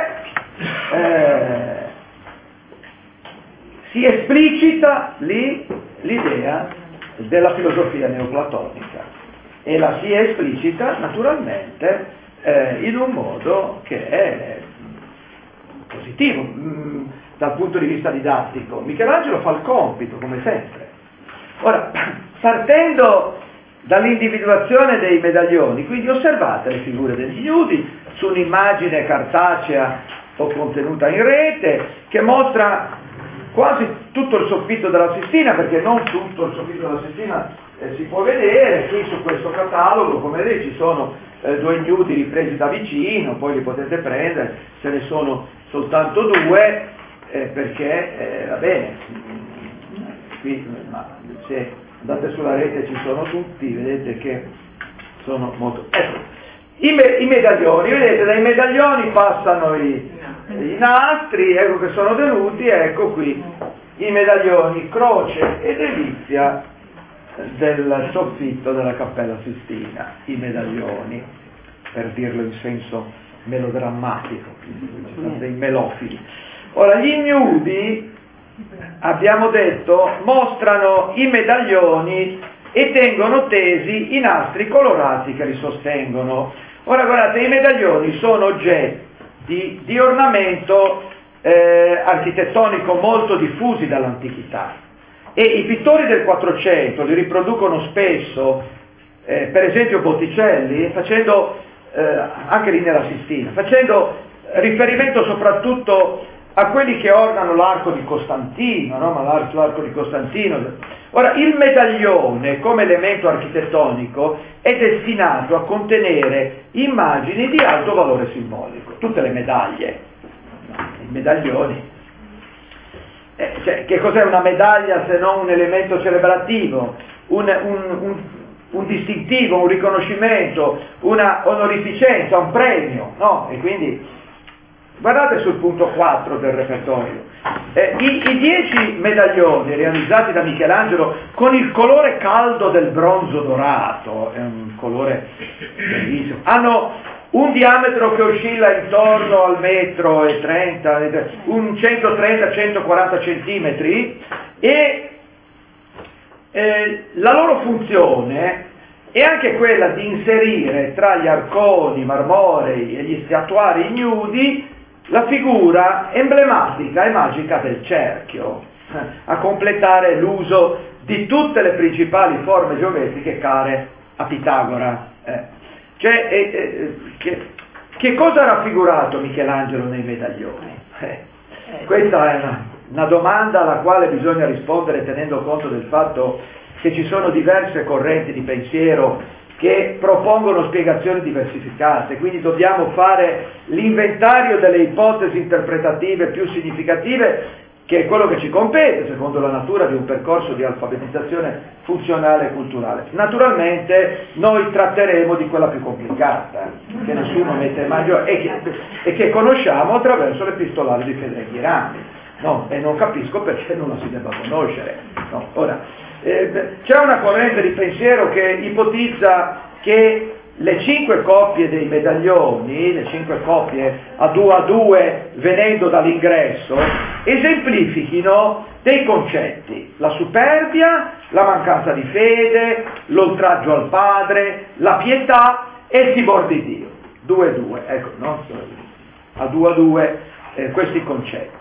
[SPEAKER 1] Si esplicita lì l'idea della filosofia neoplatonica, e la si esplicita naturalmente in un modo che è positivo. dal punto di vista didattico. Michelangelo fa il compito, come sempre. Ora, partendo dall'individuazione dei medaglioni, quindi osservate le figure degli ignudi su un'immagine cartacea o contenuta in rete che mostra quasi tutto il soffitto della Sistina, perché non tutto il soffitto della Sistina si può vedere. Qui su questo catalogo, come vedete, ci sono due ignudi ripresi da vicino, poi li potete prendere, ce ne sono soltanto due, perché va bene, qui se andate sulla rete ci sono tutti, vedete che sono molto... Ecco, i medaglioni, vedete, dai medaglioni passano i nastri, ecco che sono tenuti, ecco qui i medaglioni croce e delizia del soffitto della Cappella Sistina, i medaglioni, per dirlo in senso melodrammatico, dei melofili. Ora, gli ignudi, abbiamo detto, mostrano i medaglioni e tengono tesi i nastri colorati che li sostengono. Ora guardate, i medaglioni sono oggetti di ornamento architettonico molto diffusi dall'antichità, e i pittori del 400 li riproducono spesso, per esempio Botticelli, facendo anche lì nella Sistina, facendo riferimento soprattutto a quelli che ornano l'arco di Costantino, no? Ma l'arco di Costantino. Ora, il medaglione come elemento architettonico è destinato a contenere immagini di alto valore simbolico. Tutte le medaglie, i medaglioni. Cioè, che cos'è una medaglia se non un elemento celebrativo, un distintivo, un riconoscimento, una onorificenza, un premio, no? E quindi guardate sul punto 4 del repertorio. I 10 medaglioni realizzati da Michelangelo con il colore caldo del bronzo dorato, è un colore bellissimo, hanno un diametro che oscilla intorno al 1,30 m, un 130-140 centimetri, e la loro funzione è anche quella di inserire tra gli arconi marmorei e gli statuari ignudi la figura emblematica e magica del cerchio, a completare l'uso di tutte le principali forme geometriche care a Pitagora. Che cosa ha raffigurato Michelangelo nei medaglioni? Questa è una domanda alla quale bisogna rispondere tenendo conto del fatto che ci sono diverse correnti di pensiero che propongono spiegazioni diversificate, quindi dobbiamo fare l'inventario delle ipotesi interpretative più significative, che è quello che ci compete secondo la natura di un percorso di alfabetizzazione funzionale e culturale. Naturalmente noi tratteremo di quella più complicata, che nessuno mette mai e che conosciamo attraverso l'epistolario di Federico Irami, no? E non capisco perché non la si debba conoscere. No? Ora, c'è una corrente di pensiero che ipotizza che le 5 coppie dei medaglioni, le 5 coppie a 2 venendo dall'ingresso, esemplifichino dei concetti: la superbia, la mancanza di fede, l'oltraggio al padre, la pietà e il timore di Dio. 2-2, ecco, no? A 2 questi concetti.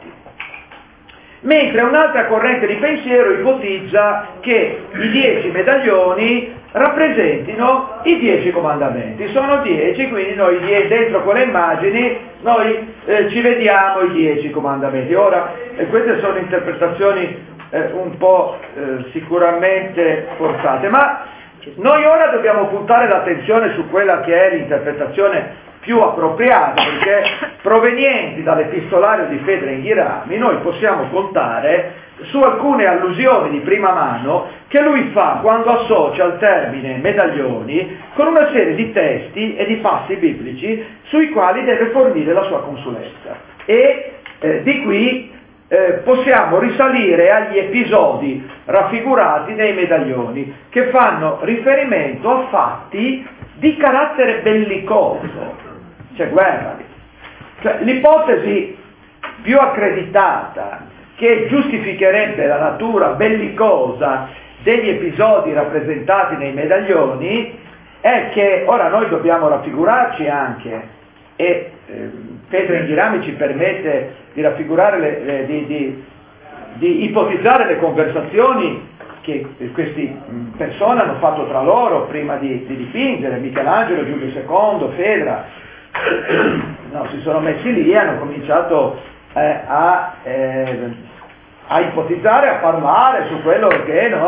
[SPEAKER 1] Mentre un'altra corrente di pensiero ipotizza che i 10 medaglioni rappresentino i 10 comandamenti. Sono 10, quindi noi dentro quelle immagini noi ci vediamo i 10 comandamenti. Ora, queste sono interpretazioni un po' sicuramente forzate, ma noi ora dobbiamo puntare l'attenzione su quella che è l'interpretazione più appropriata, perché provenienti dall'epistolario di Federico Irami noi possiamo contare su alcune allusioni di prima mano che lui fa quando associa il termine medaglioni con una serie di testi e di passi biblici sui quali deve fornire la sua consulenza. E di qui possiamo risalire agli episodi raffigurati nei medaglioni, che fanno riferimento a fatti di carattere bellicoso, cioè guerra. Cioè, l'ipotesi più accreditata che giustificherebbe la natura bellicosa degli episodi rappresentati nei medaglioni è che, ora noi dobbiamo raffigurarci anche, e Fedra in Ghirami ci permette di raffigurare, di ipotizzare le conversazioni che queste persone hanno fatto tra loro prima di dipingere. Michelangelo, Giulio II, Fedra, no, si sono messi lì e hanno cominciato a ipotizzare, a parlare su quello che, no,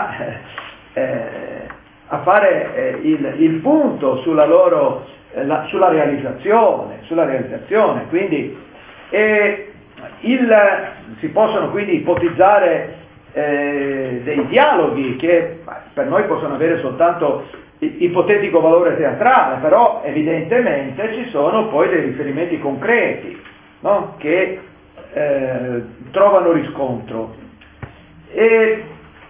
[SPEAKER 1] a fare il punto sulla loro sulla realizzazione. Quindi si possono quindi ipotizzare dei dialoghi che per noi possono avere soltanto ipotetico valore teatrale, però evidentemente ci sono poi dei riferimenti concreti, no? Che trovano riscontro. E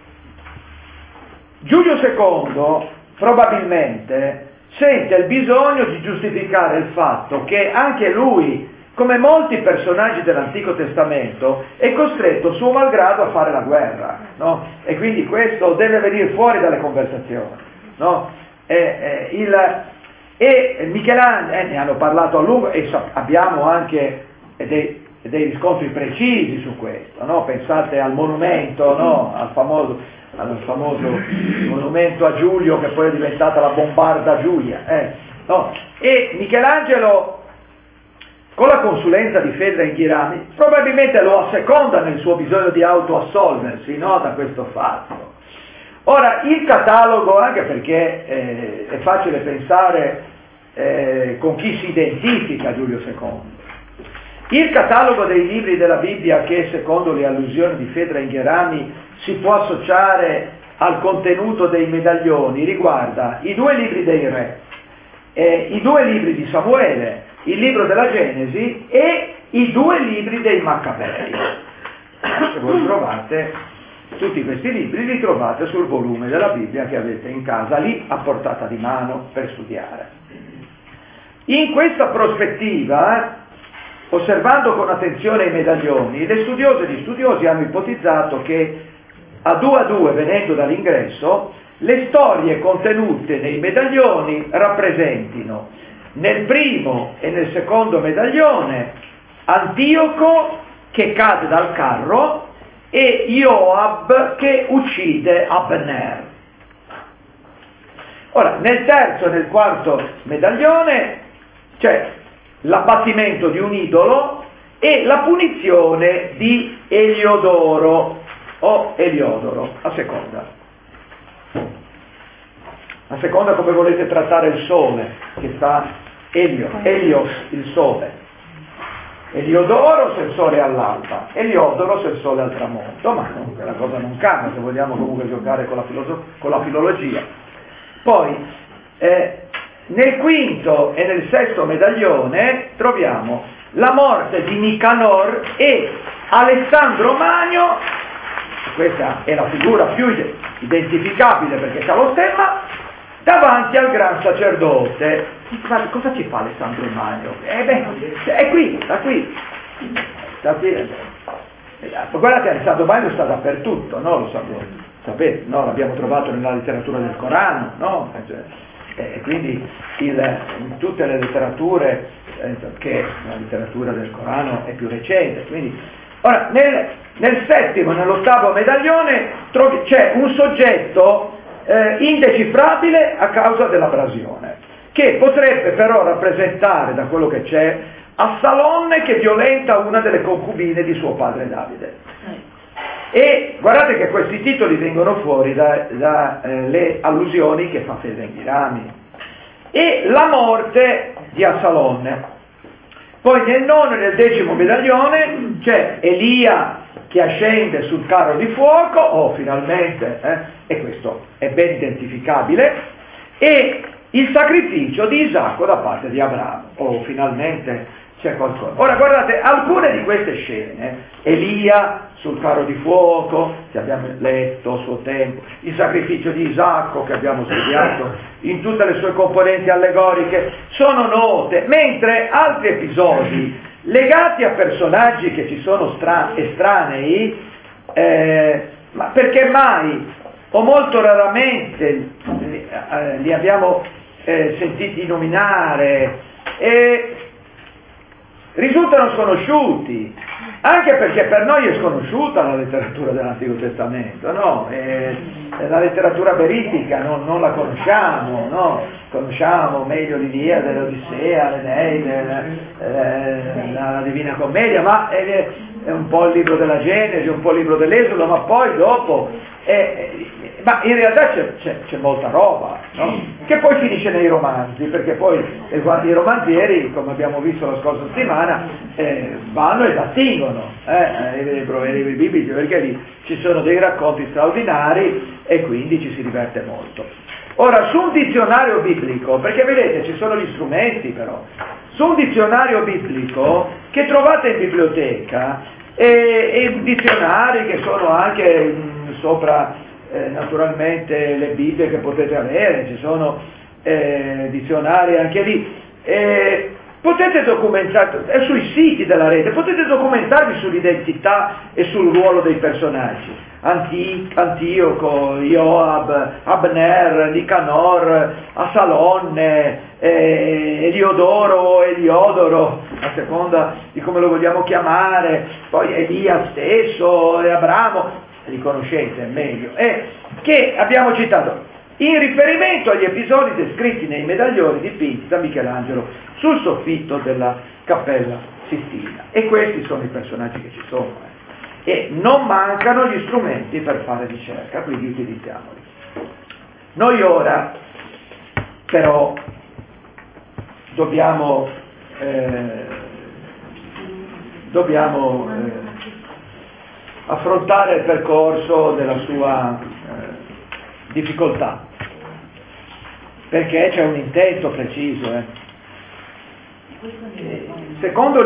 [SPEAKER 1] Giulio II probabilmente sente il bisogno di giustificare il fatto che anche lui, come molti personaggi dell'Antico Testamento, è costretto suo malgrado a fare la guerra, no? E quindi questo deve venire fuori dalle conversazioni, no? Michelangelo, ne hanno parlato a lungo e abbiamo anche dei riscontri precisi su questo, no? Pensate al monumento, no? al famoso monumento a Giulio, che poi è diventata la bombarda Giulia, no? E Michelangelo, con la consulenza di Fedra in Ghirami, probabilmente lo asseconda nel suo bisogno di autoassolversi, no? Da questo fatto. Ora, il catalogo, anche perché è facile pensare con chi si identifica Giulio II, il catalogo dei libri della Bibbia che, secondo le allusioni di Fedra in Ghirami, si può associare al contenuto dei medaglioni, riguarda i 2 libri dei re, i 2 libri di Samuele, il libro della Genesi e i 2 libri dei Maccabei. Se voi trovate tutti questi libri, li trovate sul volume della Bibbia che avete in casa, lì a portata di mano per studiare. In questa prospettiva, osservando con attenzione i medaglioni, le studiose di studiosi hanno ipotizzato che a due, venendo dall'ingresso, le storie contenute nei medaglioni rappresentino nel primo e nel secondo medaglione Antioco che cade dal carro e Joab che uccide Abner. Ora, nel terzo e nel quarto medaglione c'è l'abbattimento di un idolo e la punizione di Eliodoro o Eliodoro, a seconda come volete trattare il sole, che sta Elios, il sole. Eliodoro se il sole è all'alba, Eliodoro se il sole è al tramonto, ma la cosa non cambia se vogliamo comunque giocare con la filologia. Poi, nel quinto e nel sesto medaglione troviamo la morte di Nicanor e Alessandro Magno. Questa è la figura più identificabile perché c'ha lo stemma, davanti al gran sacerdote. Cosa ci fa Alessandro Magno? È qui, sta qui. Guardate, Alessandro Magno sta dappertutto, no? Lo sapete, no? L'abbiamo trovato nella letteratura del Corano, no? Quindi in tutte le letterature, che la letteratura del Corano è più recente, quindi ora nel settimo e nell'ottavo medaglione c'è un soggetto indecifrabile a causa dell'abrasione, che potrebbe però rappresentare, da quello che c'è, Assalonne che violenta una delle concubine di suo padre Davide. E guardate che questi titoli vengono fuori dalle allusioni che fa Fedra in Ghirami. E la morte di Assalonne. Poi nel nono e nel decimo medaglione c'è Elia che ascende sul carro di fuoco, finalmente, e questo è ben identificabile, e il sacrificio di Isacco da parte di Abramo, finalmente c'è qualcosa. Ora guardate, alcune di queste scene, Elia sul carro di fuoco, che abbiamo letto a suo tempo, il sacrificio di Isacco che abbiamo studiato in tutte le sue componenti allegoriche, sono note, mentre altri episodi legati a personaggi che ci sono estranei, ma perché mai o molto raramente li abbiamo sentiti nominare, risultano sconosciuti, anche perché per noi è sconosciuta la letteratura dell'Antico Testamento, no? La letteratura veritica non la conosciamo, no? Conosciamo meglio l'Iliade, l'Odissea, l'Eneide, la Divina Commedia, ma è un po' il libro della Genesi, un po' il libro dell'Esodo, ma poi dopo ma in realtà c'è molta roba, no? Che poi finisce nei romanzi, perché poi i romanzieri, come abbiamo visto la scorsa settimana, vanno ed attingono i libri biblici, perché lì ci sono dei racconti straordinari e quindi ci si diverte molto. Ora, su un dizionario biblico, perché vedete ci sono gli strumenti però, su un dizionario biblico che trovate in biblioteca e dizionari che sono anche sopra naturalmente le Bibbie che potete avere, ci sono dizionari anche lì, potete documentarvi, è sui siti della rete, potete documentarvi sull'identità e sul ruolo dei personaggi. Antioco, Joab, Abner, Nicanor, Asalonne, Eliodoro, Eliodoro, a seconda di come lo vogliamo chiamare, poi Elia stesso, e Abramo, li conoscete meglio, che abbiamo citato in riferimento agli episodi descritti nei medaglioni dipinti da Michelangelo sul soffitto della Cappella Sistina. E questi sono i personaggi che ci sono. E non mancano gli strumenti per fare ricerca, quindi utilizziamoli. Noi ora però dobbiamo affrontare il percorso della sua difficoltà, perché c'è un intento preciso. Secondo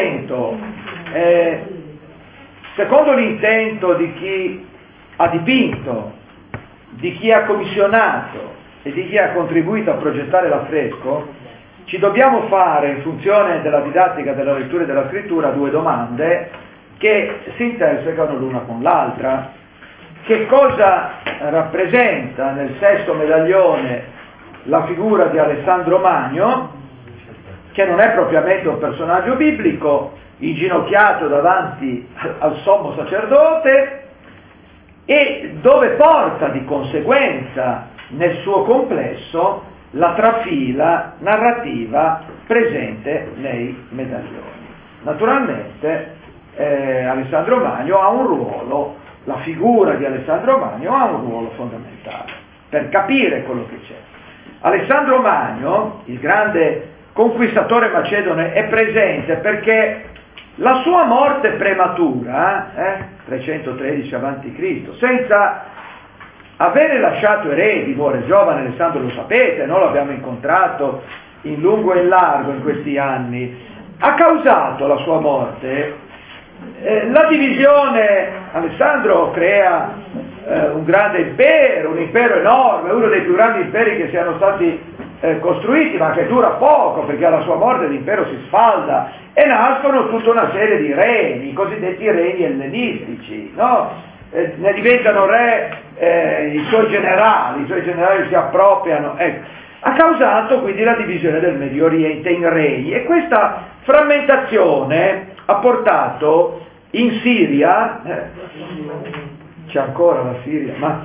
[SPEAKER 1] l'intento di chi ha dipinto, di chi ha commissionato e di chi ha contribuito a progettare l'affresco, ci dobbiamo fare, in funzione della didattica della lettura e della scrittura, due domande che si intersecano l'una con l'altra. Che cosa rappresenta nel sesto medaglione la figura di Alessandro Magno, che non è propriamente un personaggio biblico, inginocchiato davanti al sommo sacerdote, e dove porta di conseguenza nel suo complesso la trafila narrativa presente nei medaglioni. Naturalmente Alessandro Magno ha un ruolo, la figura di Alessandro Magno ha un ruolo fondamentale per capire quello che c'è. Alessandro Magno, il grande conquistatore macedone, è presente perché la sua morte prematura, 313 a.C., senza avere lasciato eredi, muore giovane Alessandro, lo sapete, noi l'abbiamo incontrato in lungo e in largo in questi anni, ha causato la sua morte la divisione. Alessandro crea un grande impero, un impero enorme, uno dei più grandi imperi che siano stati costruiti, ma che dura poco, perché alla sua morte l'impero si sfalda e nascono tutta una serie di regni, i cosiddetti regni ellenistici, no? Ne diventano re i suoi generali si appropriano, ha causato quindi la divisione del Medio Oriente in regni, e questa frammentazione ha portato in Siria, c'è ancora la Siria, ma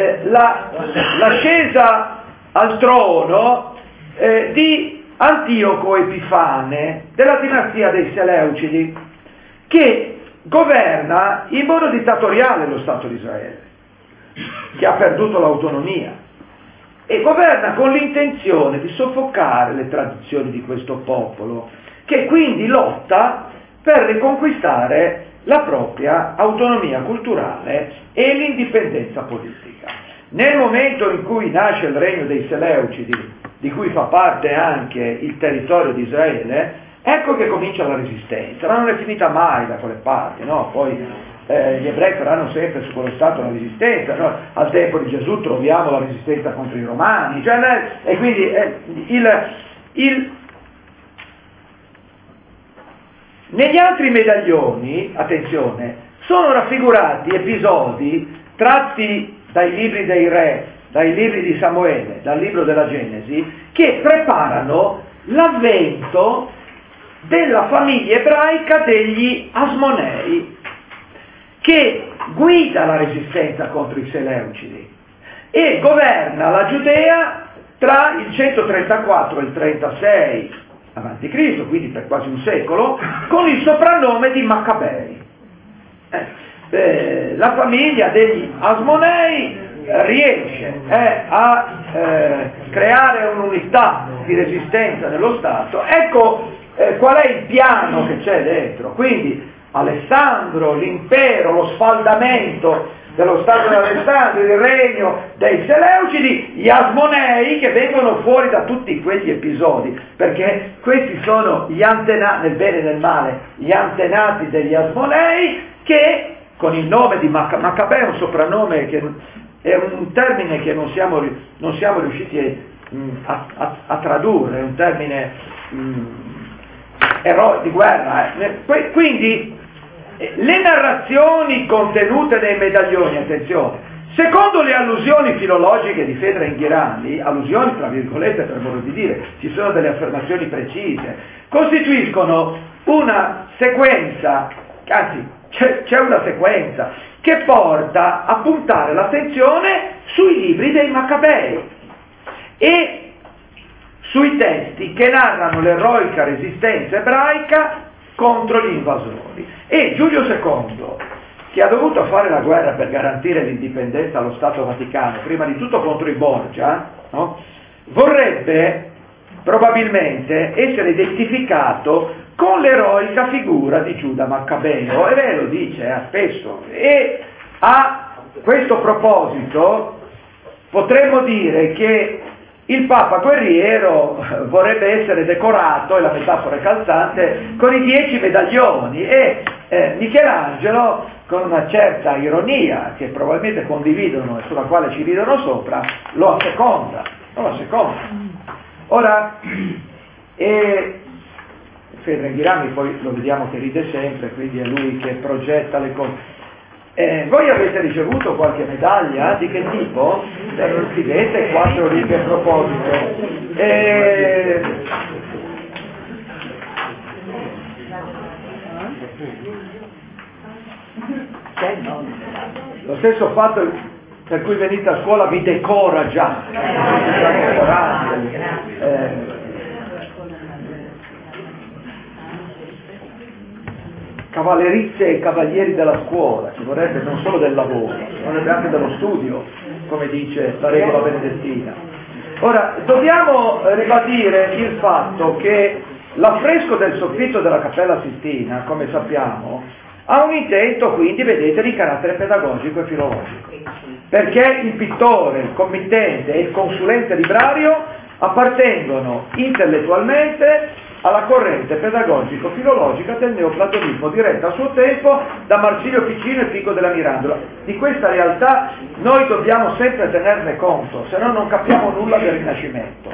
[SPEAKER 1] l'ascesa al trono di Antioco Epifane della dinastia dei Seleucidi, che governa in modo dittatoriale lo Stato di Israele, che ha perduto l'autonomia, e governa con l'intenzione di soffocare le tradizioni di questo popolo, che quindi lotta per riconquistare la propria autonomia culturale e l'indipendenza politica. Nel momento in cui nasce il regno dei Seleucidi, di cui fa parte anche il territorio di Israele, ecco che comincia la resistenza, ma non è finita mai da quelle parti, no? Poi gli ebrei faranno sempre su quello stato la resistenza, no? Al tempo di Gesù troviamo la resistenza contro i Romani, e quindi negli altri medaglioni, attenzione, sono raffigurati episodi tratti dai libri dei re, dai libri di Samuele, dal libro della Genesi, che preparano l'avvento della famiglia ebraica degli Asmonei, che guida la resistenza contro i Seleucidi e governa la Giudea tra il 134 e il 36 avanti Cristo, quindi per quasi un secolo, con il soprannome di Maccabei. La famiglia degli Asmonei riesce a creare un'unità di resistenza nello Stato. Ecco qual è il piano che c'è dentro. Quindi Alessandro, l'impero, lo sfaldamento dello Stato di Alessandro, il regno dei Seleucidi, gli Asmonei che vengono fuori da tutti quegli episodi, perché questi sono gli antenati, nel bene e nel male, gli antenati degli Asmonei, che con il nome di Maccabeo è un soprannome, che è un termine che non siamo riusciti a tradurre, è un termine eroe di guerra. Quindi le narrazioni contenute nei medaglioni, attenzione, secondo le allusioni filologiche di Fedra Inghirandi, allusioni tra virgolette per modo di dire, ci sono delle affermazioni precise, costituiscono una sequenza, anzi c'è una sequenza che porta a puntare l'attenzione sui libri dei Maccabei e sui testi che narrano l'eroica resistenza ebraica contro gli invasori. E Giulio II, che ha dovuto fare la guerra per garantire l'indipendenza allo Stato Vaticano, prima di tutto contro i Borgia, no? Vorrebbe probabilmente essere identificato con l'eroica figura di Giuda Maccabeo, e lei lo dice spesso, e a questo proposito potremmo dire che il Papa guerriero vorrebbe essere decorato, e la metafora è calzante, con i 10 medaglioni, e Michelangelo, con una certa ironia che probabilmente condividono e sulla quale ci ridono sopra, lo asseconda. Ora, Fedra Inghirandi poi lo vediamo che ride sempre, quindi è lui che progetta le cose. Voi avete ricevuto qualche medaglia? Di che tipo? Scrivete 4 righe a proposito. Lo stesso fatto per cui venite a scuola vi decora già. Cavallerizze e cavalieri della scuola, ci vorrebbe non solo del lavoro, ci vorrebbe anche dello studio, come dice la regola benedettina. Ora, dobbiamo ribadire il fatto che l'affresco del soffitto della Cappella Sistina, come sappiamo, ha un intento quindi, vedete, di carattere pedagogico e filologico, perché il pittore, il committente e il consulente librario appartengono intellettualmente alla corrente pedagogico-filologica del neoplatonismo, diretta a suo tempo da Marsilio Ficino e Fico della Mirandola. Di questa realtà noi dobbiamo sempre tenerne conto, se no non capiamo nulla del Rinascimento.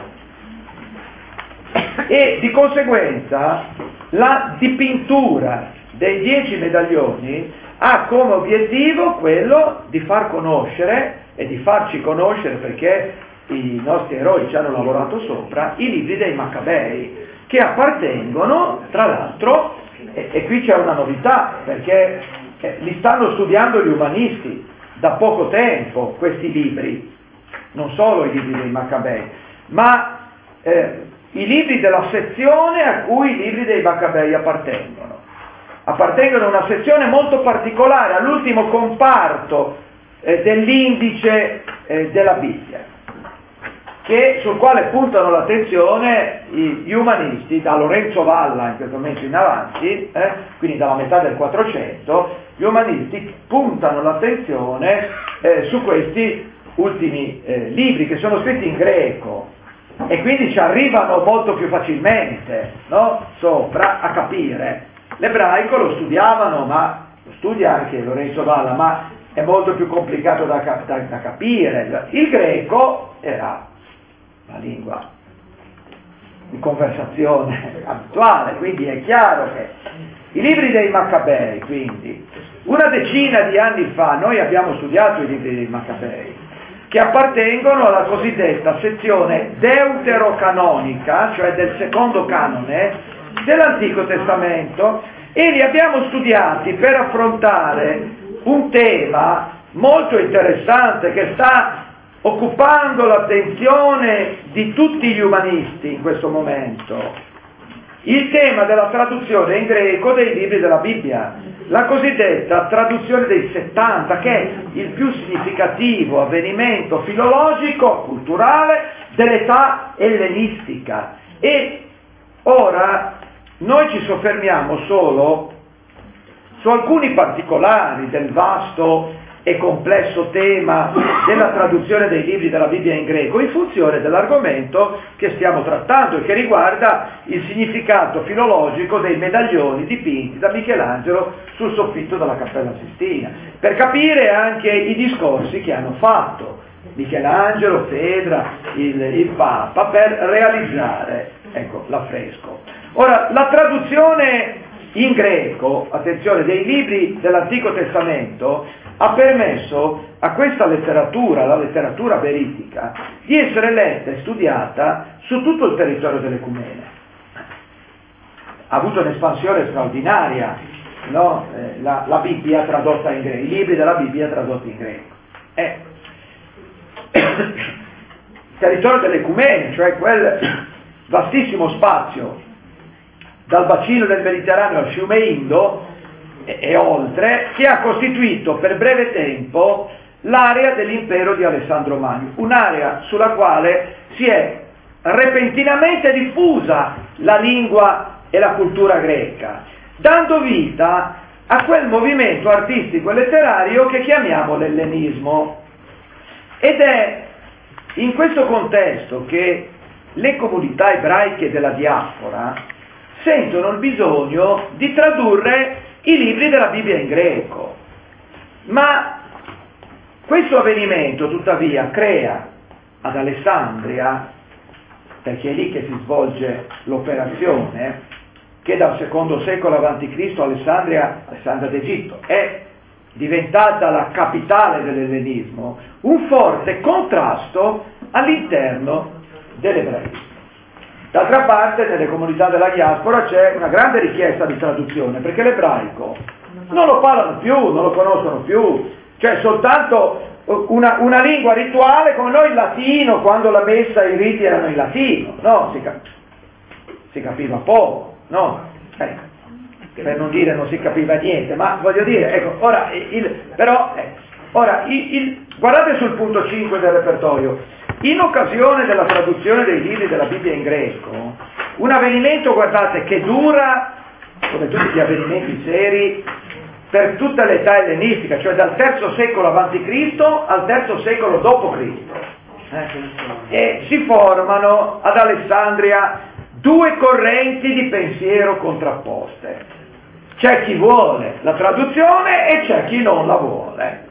[SPEAKER 1] E di conseguenza la dipintura dei 10 medaglioni ha come obiettivo quello di far conoscere e di farci conoscere, perché i nostri eroi ci hanno lavorato sopra, i libri dei Maccabei, che appartengono, tra l'altro, e qui c'è una novità, perché li stanno studiando gli umanisti da poco tempo, questi libri, non solo i libri dei Maccabei, ma i libri della sezione a cui i libri dei Maccabei appartengono. Appartengono a una sezione molto particolare, all'ultimo comparto dell'indice della Bibbia, sul quale puntano l'attenzione gli umanisti, da Lorenzo Valla in questo momento in avanti, quindi dalla metà del 400, gli umanisti puntano l'attenzione su questi ultimi libri che sono scritti in greco e quindi ci arrivano molto più facilmente, no? Sopra a capire. L'ebraico lo studiavano, ma lo studia anche Lorenzo Valla, ma è molto più complicato da capire. Il greco era la lingua di conversazione abituale, quindi è chiaro che i libri dei Maccabei, quindi una decina di anni fa noi abbiamo studiato i libri dei Maccabei, che appartengono alla cosiddetta sezione deuterocanonica, cioè del secondo canone, dell'Antico Testamento e li abbiamo studiati per affrontare un tema molto interessante che sta occupando l'attenzione di tutti gli umanisti in questo momento. Il tema della traduzione in greco dei libri della Bibbia, la cosiddetta traduzione dei 70, che è il più significativo avvenimento filologico, culturale dell'età ellenistica. E ora noi ci soffermiamo solo su alcuni particolari del vasto e complesso tema della traduzione dei libri della Bibbia in greco in funzione dell'argomento che stiamo trattando e che riguarda il significato filologico dei medaglioni dipinti da Michelangelo sul soffitto della Cappella Sistina, per capire anche i discorsi che hanno fatto Michelangelo, Fedra, il Papa per realizzare l'affresco. Ora, la traduzione in greco, attenzione, dei libri dell'Antico Testamento ha permesso a questa letteratura, la letteratura veritica, di essere letta e studiata su tutto il territorio dell'Ecumene. Ha avuto un'espansione straordinaria, no? La Bibbia tradotta in greco, i libri della Bibbia tradotti in greco. Il territorio dell'Ecumene, cioè quel vastissimo spazio dal bacino del Mediterraneo al fiume Indo e oltre, che ha costituito per breve tempo l'area dell'impero di Alessandro Magno, un'area sulla quale si è repentinamente diffusa la lingua e la cultura greca, dando vita a quel movimento artistico e letterario che chiamiamo l'ellenismo. Ed è in questo contesto che le comunità ebraiche della diaspora sentono il bisogno di tradurre i libri della Bibbia in greco. Ma questo avvenimento, tuttavia, crea ad Alessandria, perché è lì che si svolge l'operazione, che dal secondo secolo a.C. Alessandria d'Egitto, è diventata la capitale dell'ellenismo, un forte contrasto all'interno dell'ebraismo. D'altra parte, nelle comunità della diaspora c'è una grande richiesta di traduzione, perché l'ebraico non lo parlano più, non lo conoscono più, cioè soltanto una lingua rituale come noi il latino, quando la messa e i riti erano in latino, no? Si capiva poco, no? Per non dire non si capiva niente, ma voglio dire, ecco, guardate sul punto 5 del repertorio. In occasione della traduzione dei libri della Bibbia in greco, un avvenimento, guardate, che dura, come tutti gli avvenimenti seri, per tutta l'età ellenistica, cioè dal III secolo a.C. al III secolo d.C. E si formano ad Alessandria due correnti di pensiero contrapposte. C'è chi vuole la traduzione e c'è chi non la vuole.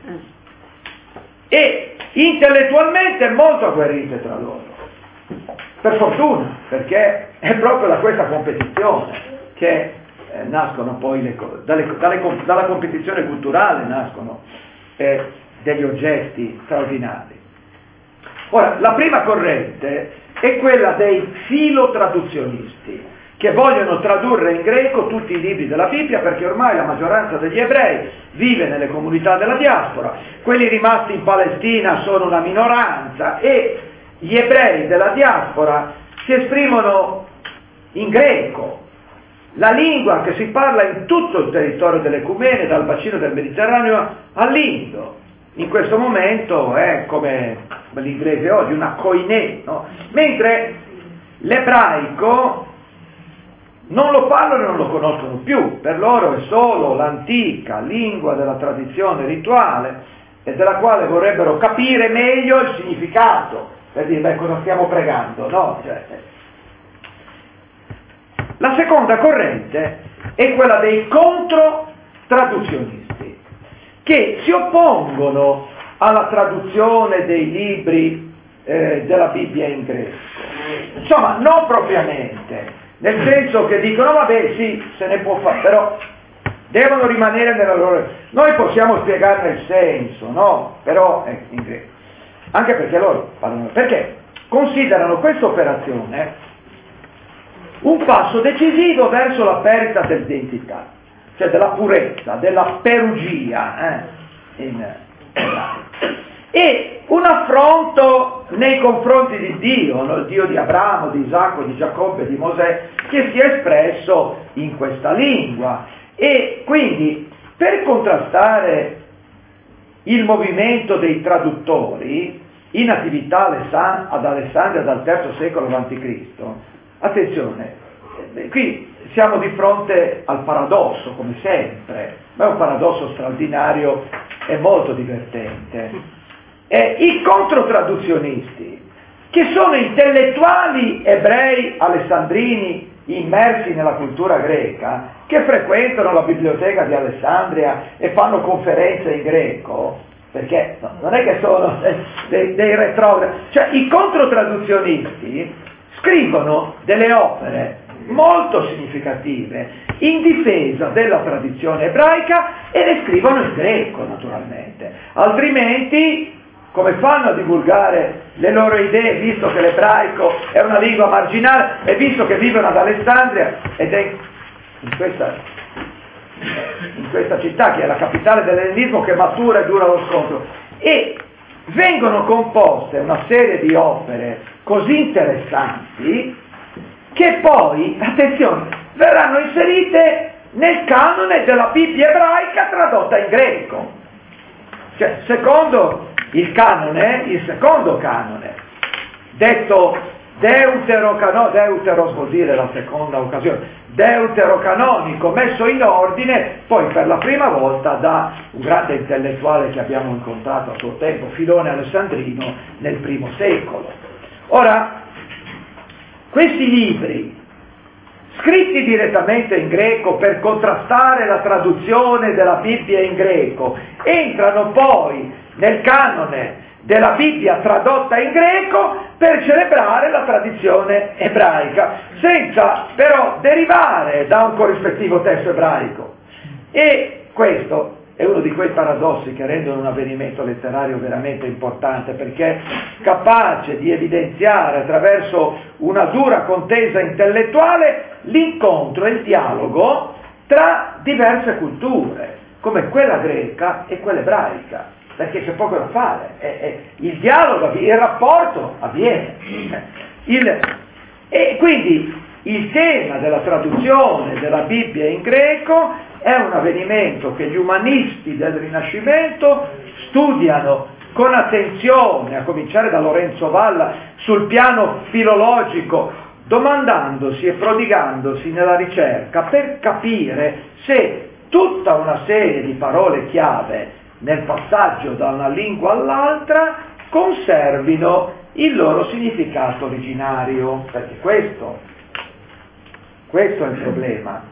[SPEAKER 1] E intellettualmente molto agguerrite tra loro, per fortuna, perché è proprio da questa competizione che nascono poi dalla competizione culturale nascono degli oggetti straordinari. Ora, la prima corrente è quella dei filotraduzionisti, che vogliono tradurre in greco tutti i libri della Bibbia, perché ormai la maggioranza degli ebrei vive nelle comunità della diaspora, quelli rimasti in Palestina sono una minoranza e gli ebrei della diaspora si esprimono in greco, la lingua che si parla in tutto il territorio dell'Ecumene, dal bacino del Mediterraneo all'Indo. In questo momento è come l'inglese oggi, una koiné, no? Mentre l'ebraico non lo parlano e non lo conoscono più, per loro è solo l'antica lingua della tradizione rituale e della quale vorrebbero capire meglio il significato, per dire, cosa stiamo pregando, no? La seconda corrente è quella dei controtraduzionisti, che si oppongono alla traduzione dei libri della Bibbia in greco. Insomma, non propriamente, nel senso che dicono, vabbè, sì, se ne può fare, però devono rimanere nella loro... Noi possiamo spiegarne il senso, no? Però è in greco. Anche perché loro parlano... Perché considerano questa operazione un passo decisivo verso la perdita dell'identità, cioè della purezza, della perugia, e un affronto nei confronti di Dio, no? Il Dio di Abramo, di Isacco, di Giacobbe e di Mosè, che si è espresso in questa lingua. E quindi, per contrastare il movimento dei traduttori in attività ad Alessandria dal III secolo a.C., attenzione, qui siamo di fronte al paradosso, come sempre, ma è un paradosso straordinario e molto divertente. I controtraduzionisti, che sono intellettuali ebrei alessandrini immersi nella cultura greca, che frequentano la biblioteca di Alessandria e fanno conferenze in greco, perché non è che sono dei retrogradi, cioè i controtraduzionisti scrivono delle opere molto significative in difesa della tradizione ebraica e le scrivono in greco, naturalmente, altrimenti come fanno a divulgare le loro idee, visto che l'ebraico è una lingua marginale e visto che vivono ad Alessandria ed è in questa città che è la capitale dell'ellenismo, che matura e dura lo scontro, e vengono composte una serie di opere così interessanti che poi, attenzione, verranno inserite nel canone della Bibbia ebraica tradotta in greco. Cioè, secondo il canone, il secondo canone, detto deuteros vuol dire la seconda occasione, deuterocanonico, messo in ordine poi per la prima volta da un grande intellettuale che abbiamo incontrato a suo tempo, Filone Alessandrino, nel I secolo. Ora, questi libri, scritti direttamente in greco per contrastare la traduzione della Bibbia in greco, entrano poi nel canone della Bibbia tradotta in greco per celebrare la tradizione ebraica, senza però derivare da un corrispettivo testo ebraico. E questo è uno di quei paradossi che rendono un avvenimento letterario veramente importante, perché è capace di evidenziare attraverso una dura contesa intellettuale l'incontro e il dialogo tra diverse culture, come quella greca e quella ebraica, perché c'è poco da fare, il dialogo, il rapporto avviene. E quindi il tema della traduzione della Bibbia in greco è un avvenimento che gli umanisti del Rinascimento studiano con attenzione, a cominciare da Lorenzo Valla, sul piano filologico, domandandosi e prodigandosi nella ricerca per capire se tutta una serie di parole chiave nel passaggio da una lingua all'altra conservino il loro significato originario, perché questo è il problema.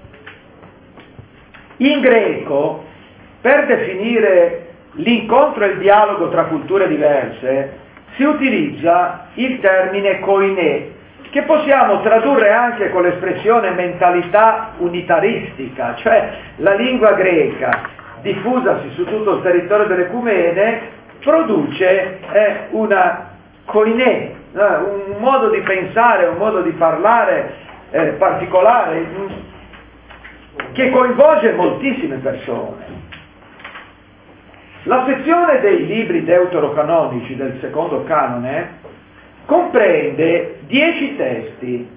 [SPEAKER 1] In greco, per definire l'incontro e il dialogo tra culture diverse, si utilizza il termine koiné, che possiamo tradurre anche con l'espressione mentalità unitaristica, cioè la lingua greca, diffusasi su tutto il territorio dell'Ecumene, produce una koiné, un modo di pensare, un modo di parlare particolare, che coinvolge moltissime persone. La sezione dei libri deuterocanonici del secondo canone comprende 10 testi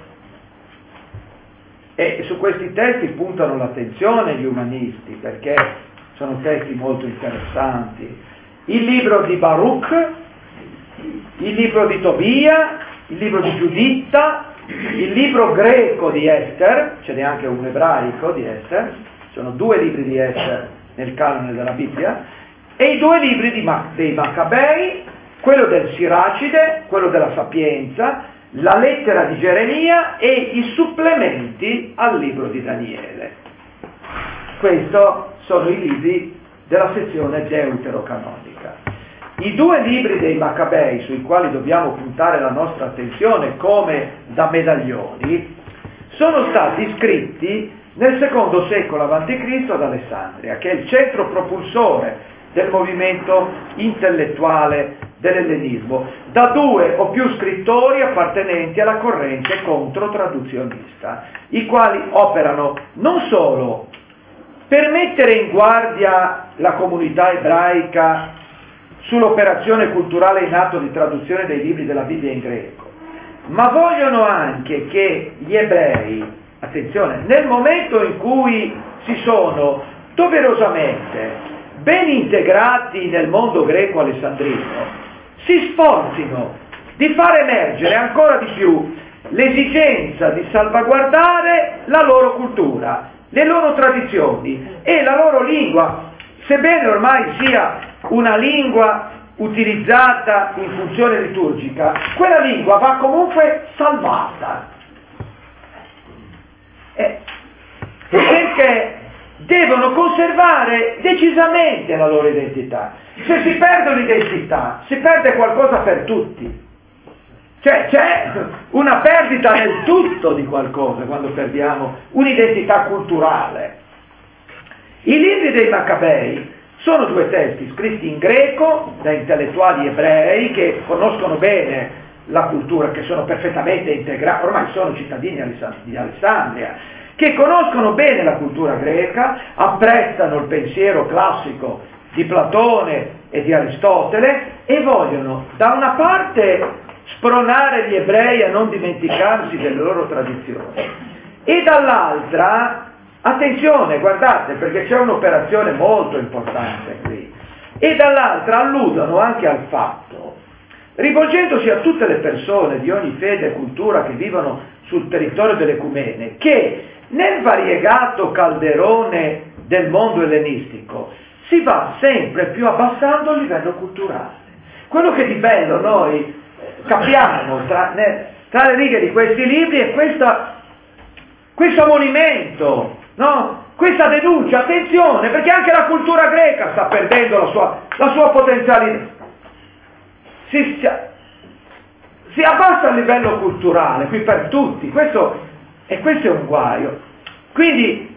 [SPEAKER 1] e su questi testi puntano l'attenzione gli umanisti, perché sono testi molto interessanti. Il libro di Baruch, il libro di Tobia, il libro di Giuditta, il libro greco di Ester, ce n'è anche un ebraico di Ester, sono 2 libri di Ester nel canone della Bibbia, e i 2 libri dei Maccabei, quello del Siracide, quello della Sapienza, la lettera di Geremia e i supplementi al libro di Daniele. Questi sono i libri della sezione deuterocanonica. I 2 libri dei Maccabei, sui quali dobbiamo puntare la nostra attenzione come da medaglioni, sono stati scritti nel II secolo a.C. ad Alessandria, che è il centro propulsore del movimento intellettuale dell'ellenismo, da 2 o più scrittori appartenenti alla corrente contro-traduzionista, i quali operano non solo per mettere in guardia la comunità ebraica sull'operazione culturale in atto di traduzione dei libri della Bibbia in greco, ma vogliono anche che gli ebrei, attenzione, nel momento in cui si sono doverosamente ben integrati nel mondo greco alessandrino, si sforzino di far emergere ancora di più l'esigenza di salvaguardare la loro cultura, le loro tradizioni e la loro lingua, sebbene ormai sia una lingua utilizzata in funzione liturgica, quella lingua va comunque salvata. Perché devono conservare decisamente la loro identità. Se si perde l'identità, si perde qualcosa per tutti. Cioè c'è una perdita nel tutto di qualcosa quando perdiamo un'identità culturale. I libri dei Maccabei sono 2 testi scritti in greco da intellettuali ebrei che conoscono bene la cultura, che sono perfettamente integrati, ormai sono cittadini di Alessandria, che conoscono bene la cultura greca, apprezzano il pensiero classico di Platone e di Aristotele e vogliono da una parte spronare gli ebrei a non dimenticarsi delle loro tradizioni e dall'altra, attenzione, guardate, perché c'è un'operazione molto importante qui, e dall'altra alludono anche al fatto, rivolgendosi a tutte le persone di ogni fede e cultura che vivono sul territorio dell'Ecumene, che nel variegato calderone del mondo ellenistico si va sempre più abbassando il livello culturale. Quello che di bello noi capiamo tra le righe di questi libri è questo ammonimento, no? Questa denuncia, attenzione, perché anche la cultura greca sta perdendo la sua potenzialità. Si abbassa il livello culturale qui per tutti, questo è un guaio. Quindi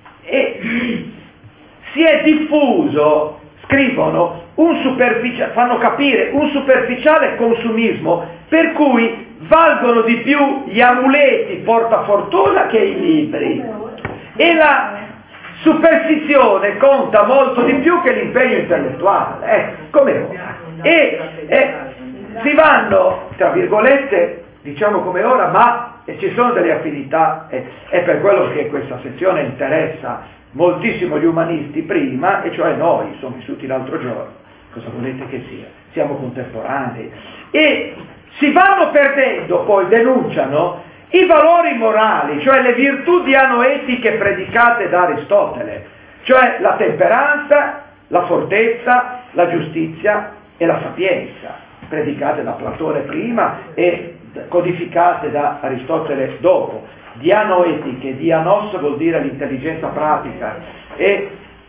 [SPEAKER 1] si è diffuso, scrivono, fanno capire un superficiale consumismo per cui valgono di più gli amuleti portafortuna che i libri e la superstizione conta molto di più che l'impegno intellettuale, come ora. Si vanno, tra virgolette, diciamo come ora, ma ci sono delle affinità, è per quello che questa sezione interessa moltissimo gli umanisti prima, e cioè noi, sono vissuti l'altro giorno, cosa volete che sia, siamo contemporanei, e si vanno perdendo, poi denunciano, i valori morali, cioè le virtù dianoetiche predicate da Aristotele, cioè la temperanza, la fortezza, la giustizia e la sapienza, predicate da Platone prima e codificate da Aristotele dopo. Dianoetiche, dianos vuol dire l'intelligenza pratica, e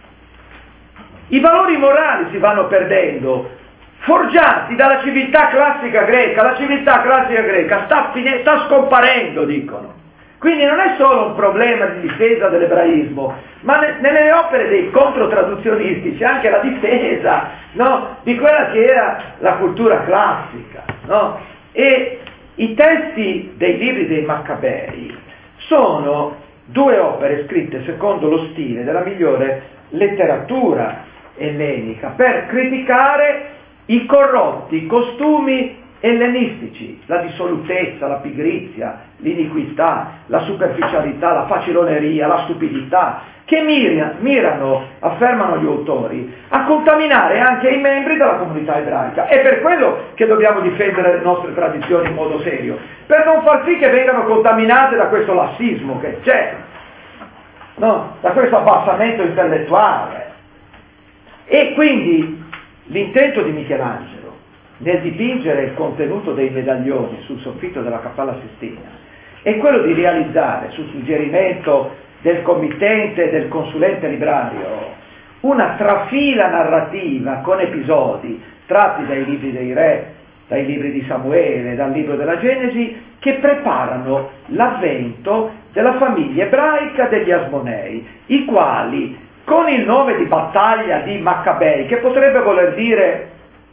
[SPEAKER 1] i valori morali si vanno perdendo, forgiati dalla civiltà classica greca. La civiltà classica greca sta scomparendo, dicono. Quindi non è solo un problema di difesa dell'ebraismo, ma nelle opere dei controtraduzionisti c'è anche la difesa, no, di quella che era la cultura classica, no? E i testi dei libri dei Maccabei sono 2 opere scritte secondo lo stile della migliore letteratura ellenica per criticare i corrotti costumi ellenistici, la dissolutezza, la pigrizia, l'iniquità, la superficialità, la faciloneria, la stupidità, che mirano, affermano gli autori, a contaminare anche i membri della comunità ebraica. È per quello che dobbiamo difendere le nostre tradizioni in modo serio, per non far sì che vengano contaminate da questo lassismo che c'è, no? Da questo abbassamento intellettuale. E quindi l'intento di Michelangelo nel dipingere il contenuto dei medaglioni sul soffitto della Cappella Sistina è quello di realizzare, su suggerimento del committente e del consulente librario, una trafila narrativa con episodi tratti dai libri dei re, dai libri di Samuele, dal libro della Genesi, che preparano l'avvento della famiglia ebraica degli Asmonei, i quali, con il nome di battaglia di Maccabei, che potrebbe voler dire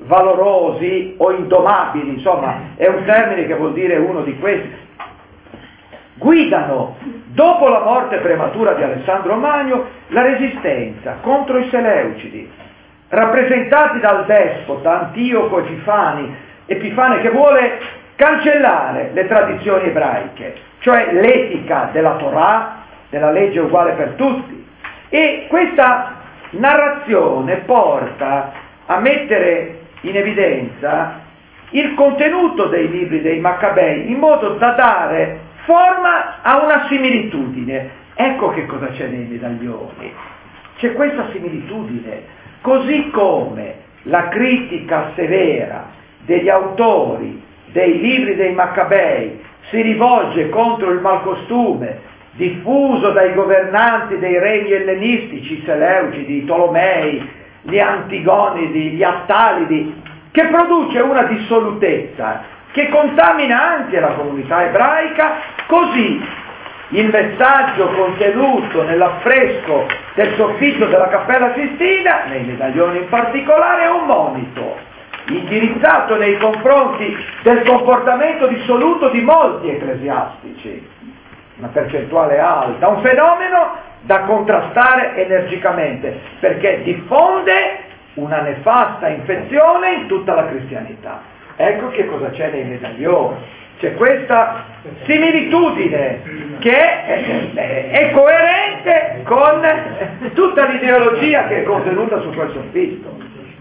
[SPEAKER 1] valorosi o indomabili, insomma è un termine che vuol dire uno di questi, guidano dopo la morte prematura di Alessandro Magno la resistenza contro i Seleucidi, rappresentati dal despota Antioco Epifane, che vuole cancellare le tradizioni ebraiche, cioè l'etica della Torah, della legge uguale per tutti. E questa narrazione porta a mettere in evidenza il contenuto dei libri dei Maccabei in modo da dare forma a una similitudine. Ecco che cosa c'è nei medaglioni. C'è questa similitudine, così come la critica severa degli autori dei libri dei Maccabei si rivolge contro il malcostume diffuso dai governanti dei regni ellenistici, i Seleucidi, i Tolomei, gli Antigonidi, gli Attalidi, che produce una dissolutezza che contamina anche la comunità ebraica, così il messaggio contenuto nell'affresco del soffitto della Cappella Sistina, nei medaglioni in particolare, è un monito indirizzato nei confronti del comportamento dissoluto di molti ecclesiastici, una percentuale alta, un fenomeno da contrastare energicamente, perché diffonde una nefasta infezione in tutta la cristianità. Ecco che cosa c'è nei medaglioni. C'è questa similitudine che è coerente con tutta l'ideologia che è contenuta su quel soffitto.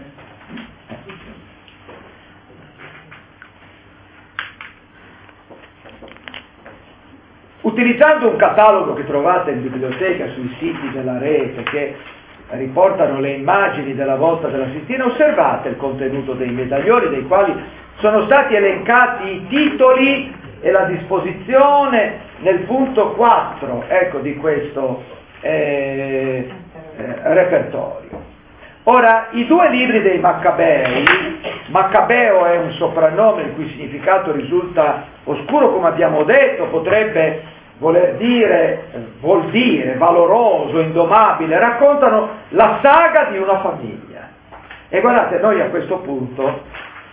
[SPEAKER 1] Utilizzando un catalogo che trovate in biblioteca sui siti della rete che riportano le immagini della volta della Sistina, osservate il contenuto dei medaglioni, dei quali sono stati elencati i titoli e la disposizione nel punto 4, ecco, di questo repertorio. Ora, i due libri dei Maccabei, Maccabeo è un soprannome il cui significato risulta oscuro, come abbiamo detto, potrebbe vuol dire valoroso, indomabile, raccontano la saga di una famiglia. E guardate, noi a questo punto,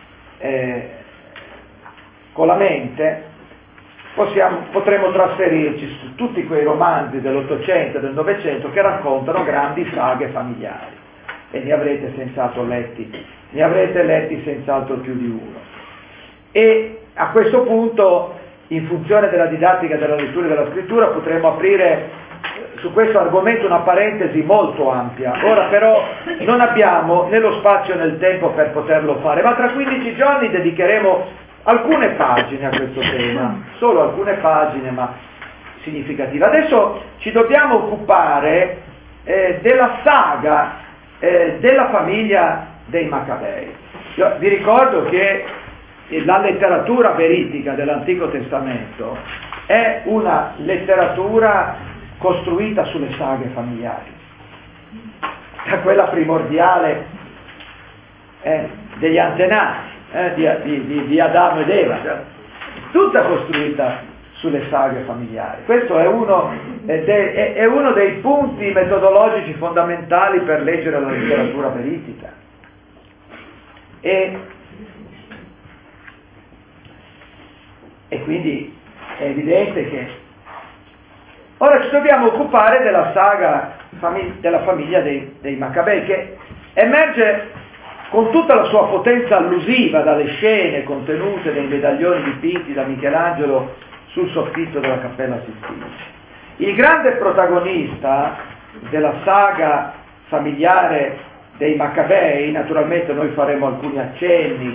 [SPEAKER 1] con la mente, potremmo trasferirci su tutti quei romanzi dell'Ottocento e del Novecento che raccontano grandi saghe familiari. E ne avrete senz'altro letti senz'altro più di uno. E a questo punto, in funzione della didattica della lettura e della scrittura, potremmo aprire su questo argomento una parentesi molto ampia. Ora però non abbiamo né lo spazio né il tempo per poterlo fare, ma tra 15 giorni dedicheremo alcune pagine a questo tema, solo alcune pagine ma significative. Adesso ci dobbiamo occupare della saga della famiglia dei Maccabei. Io vi ricordo che la letteratura veritica dell'Antico Testamento è una letteratura costruita sulle saghe familiari, da quella primordiale degli antenati di Adamo ed Eva, tutta costruita sulle saghe familiari. Questo è uno dei punti metodologici fondamentali per leggere la letteratura veritica. E quindi è evidente che ora ci dobbiamo occupare della saga della famiglia dei Maccabei, che emerge con tutta la sua potenza allusiva dalle scene contenute nei medaglioni dipinti da Michelangelo sul soffitto della Cappella Sistina. Il grande protagonista della saga familiare dei Maccabei, naturalmente noi faremo alcuni accenni,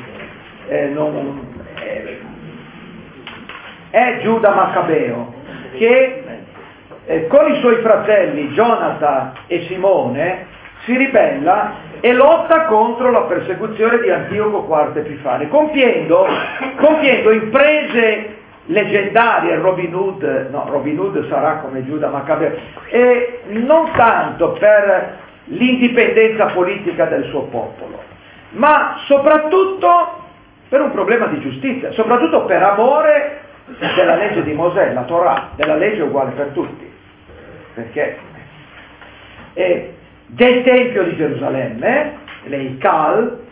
[SPEAKER 1] è Giuda Maccabeo, che con i suoi fratelli Jonathan e Simone si ribella e lotta contro la persecuzione di Antioco IV Epifane, compiendo imprese leggendarie. Robin Hood sarà come Giuda Maccabeo, e non tanto per l'indipendenza politica del suo popolo, ma soprattutto per un problema di giustizia, soprattutto per amore della legge di Mosè, la Torah, della legge uguale per tutti, perché del Tempio di Gerusalemme, l'Eikal,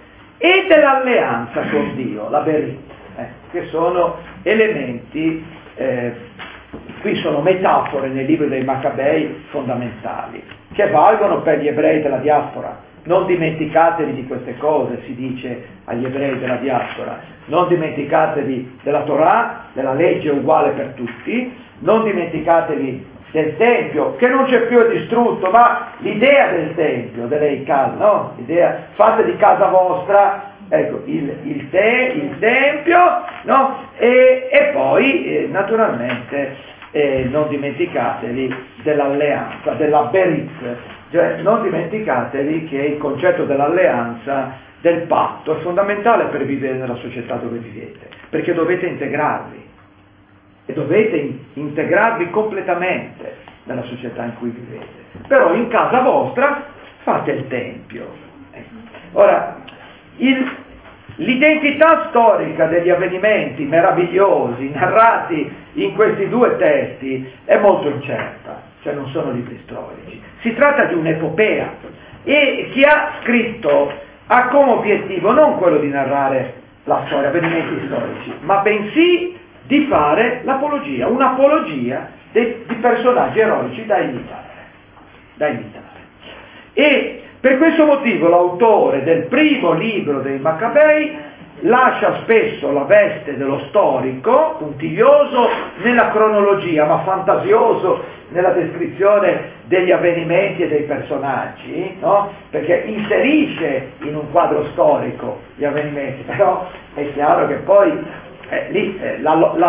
[SPEAKER 1] e dell'alleanza con Dio, la Berit, che sono elementi, qui sono metafore nei libri dei Maccabei fondamentali, che valgono per gli ebrei della diaspora. Non dimenticatevi di queste cose, si dice agli ebrei della diaspora, non dimenticatevi della Torah, della legge uguale per tutti, non dimenticatevi del Tempio, che non c'è più, è distrutto, ma l'idea del Tempio, dell'Eical, no? L'idea, fate di casa vostra, ecco, il Tempio, no? E poi, naturalmente, non dimenticatevi dell'alleanza, della Berit, cioè non dimenticatevi che il concetto dell'alleanza, del patto, è fondamentale per vivere nella società dove vivete, perché dovete integrarvi, e dovete integrarvi completamente nella società in cui vivete. Però in casa vostra fate il Tempio. Ora, l'identità storica degli avvenimenti meravigliosi narrati in questi due testi è molto incerta, cioè non sono libri storici. Si tratta di un'epopea e chi ha scritto ha come obiettivo non quello di narrare la storia, avvenimenti storici, ma bensì di fare l'apologia, un'apologia di personaggi eroici da imitare. E per questo motivo l'autore del primo libro dei Maccabei lascia spesso la veste dello storico, puntiglioso nella cronologia, ma fantasioso nella descrizione degli avvenimenti e dei personaggi, no? Perché inserisce in un quadro storico gli avvenimenti, però è chiaro che poi la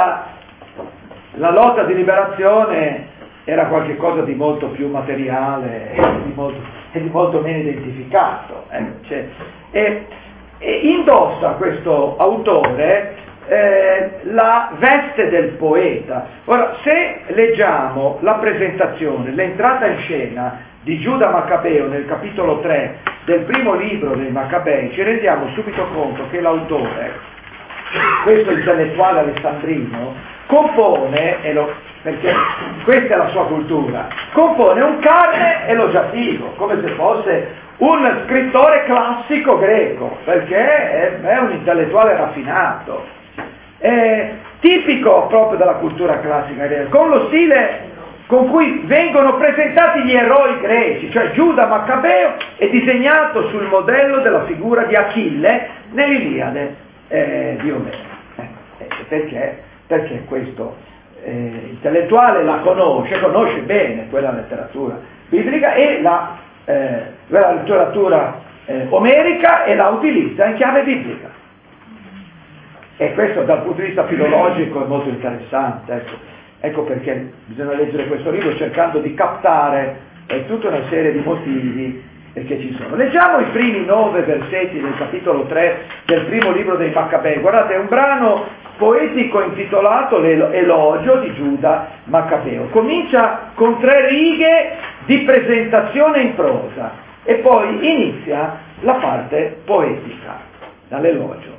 [SPEAKER 1] lotta di liberazione era qualcosa di molto più materiale e di molto meno identificato. E indossa questo autore la veste del poeta. Ora, se leggiamo la presentazione, l'entrata in scena di Giuda Maccabeo nel capitolo 3 del primo libro dei Maccabei, ci rendiamo subito conto che l'autore, questo intellettuale alessandrino, compone, perché questa è la sua cultura, compone un carne elogiativo, come se fosse un scrittore classico greco, perché è un intellettuale raffinato, è tipico proprio della cultura classica greca, con lo stile con cui vengono presentati gli eroi greci, cioè Giuda Maccabeo è disegnato sul modello della figura di Achille nell'Iliade di Omero. Perché questo intellettuale la conosce bene quella letteratura biblica e la letteratura omerica e la utilizza in chiave biblica. E questo dal punto di vista filologico è molto interessante. Ecco perché bisogna leggere questo libro cercando di captare tutta una serie di motivi che ci sono. Leggiamo i primi 9 versetti del capitolo 3 del primo libro dei Maccabei. Guardate, è un brano poetico intitolato L'elogio di Giuda Maccabeo. Comincia con 3 righe di presentazione in prosa e poi inizia la parte poetica dall'elogio.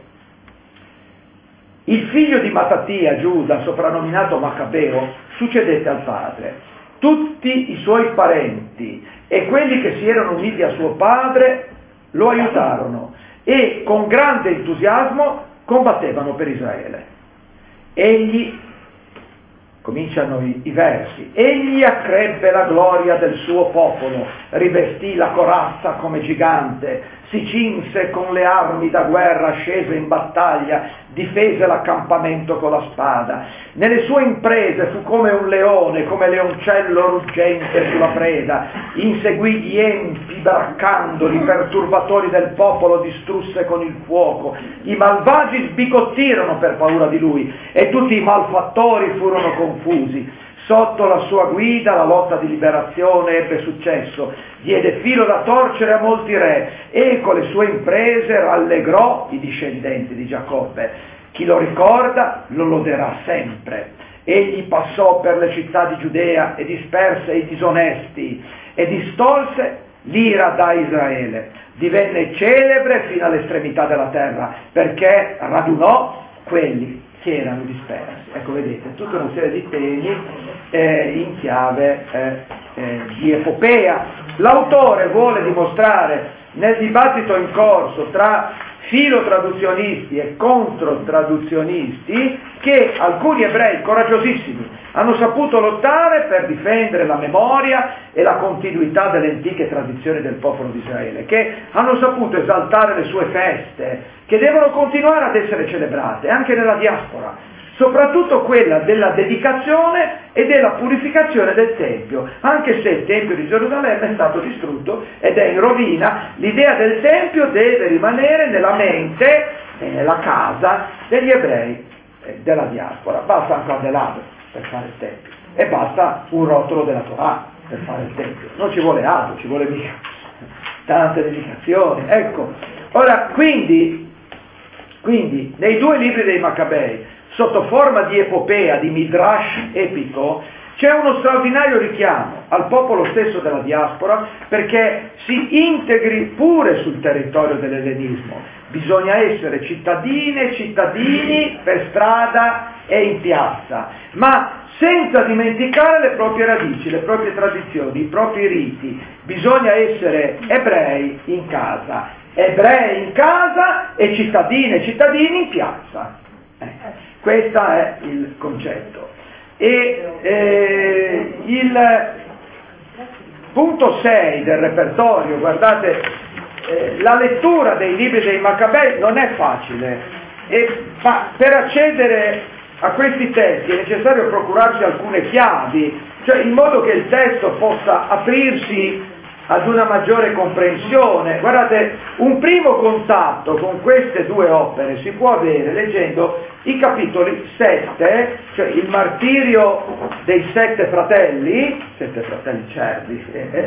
[SPEAKER 1] Il figlio di Matatia, Giuda, soprannominato Maccabeo, succedette al padre. Tutti i suoi parenti e quelli che si erano uniti a suo padre lo aiutarono e con grande entusiasmo combattevano per Israele. Egli, cominciano i versi, egli accrebbe la gloria del suo popolo, rivestì la corazza come gigante, si cinse con le armi da guerra, scese in battaglia, difese l'accampamento con la spada. Nelle sue imprese fu come un leone, come leoncello ruggente sulla preda, inseguì gli empi braccandoli, perturbatori del popolo distrusse con il fuoco. I malvagi sbigottirono per paura di lui e tutti i malfattori furono confusi. Sotto la sua guida la lotta di liberazione ebbe successo, diede filo da torcere a molti re e con le sue imprese rallegrò i discendenti di Giacobbe. Chi lo ricorda lo loderà sempre. Egli passò per le città di Giudea e disperse i disonesti e distolse l'ira da Israele. Divenne celebre fino all'estremità della terra perché radunò quelli si erano dispersi. Ecco, vedete, tutta una serie di temi in chiave di epopea. L'autore vuole dimostrare nel dibattito in corso tra filotraduzionisti e controtraduzionisti che alcuni ebrei coraggiosissimi hanno saputo lottare per difendere la memoria e la continuità delle antiche tradizioni del popolo di Israele, che hanno saputo esaltare le sue feste, che devono continuare ad essere celebrate anche nella diaspora, soprattutto quella della dedicazione e della purificazione del Tempio, anche se il Tempio di Gerusalemme è stato distrutto ed è in rovina. L'idea del Tempio deve rimanere nella mente e nella casa degli ebrei della diaspora. Basta un candelabro per fare il Tempio e basta un rotolo della Torah per fare il Tempio, non ci vuole altro, ci vuole mica tante dedicazioni. Ecco, ora quindi nei due libri dei Maccabei, sotto forma di epopea, di midrash epico, c'è uno straordinario richiamo al popolo stesso della diaspora perché si integri pure sul territorio dell'ellenismo. Bisogna essere cittadine e cittadini per strada e in piazza, ma senza dimenticare le proprie radici, le proprie tradizioni, i propri riti. Bisogna essere ebrei in casa e cittadine e cittadini in piazza. Questo è il concetto. E il punto 6 del repertorio, guardate, la lettura dei libri dei Maccabei non è facile, ma per accedere a questi testi è necessario procurarsi alcune chiavi, cioè in modo che il testo possa aprirsi ad una maggiore comprensione. Guardate, un primo contatto con queste due opere si può avere leggendo i capitoli 7, cioè il martirio dei sette fratelli cervi,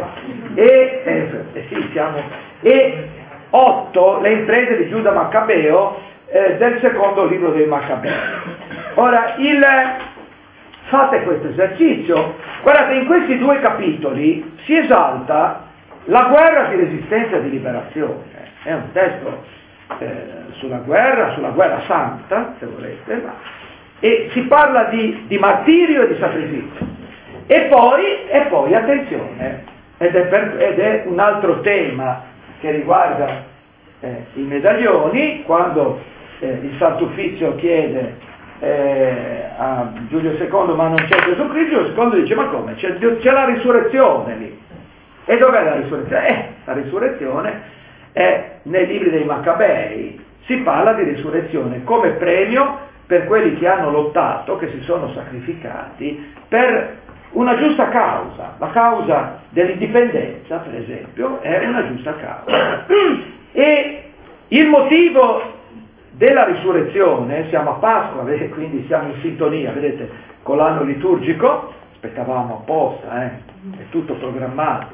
[SPEAKER 1] e 8, le imprese di Giuda Maccabeo del secondo libro dei Maccabei. Ora, fate questo esercizio, guardate, in questi due capitoli si esalta la guerra di resistenza e di liberazione. È un testo sulla guerra santa, se volete, e si parla di martirio e di sacrificio. E poi attenzione, ed è un altro tema che riguarda i medaglioni, quando il Santo Uffizio chiede a Giulio II ma non c'è Gesù Cristo, Giulio II dice: ma come? C'è la risurrezione lì. E dov'è la risurrezione? La risurrezione è nei libri dei Maccabei, si parla di risurrezione come premio per quelli che hanno lottato, che si sono sacrificati per una giusta causa. La causa dell'indipendenza, per esempio, è una giusta causa. E il motivo della risurrezione, siamo a Pasqua, quindi siamo in sintonia, vedete, con l'anno liturgico, aspettavamo apposta, è tutto programmato.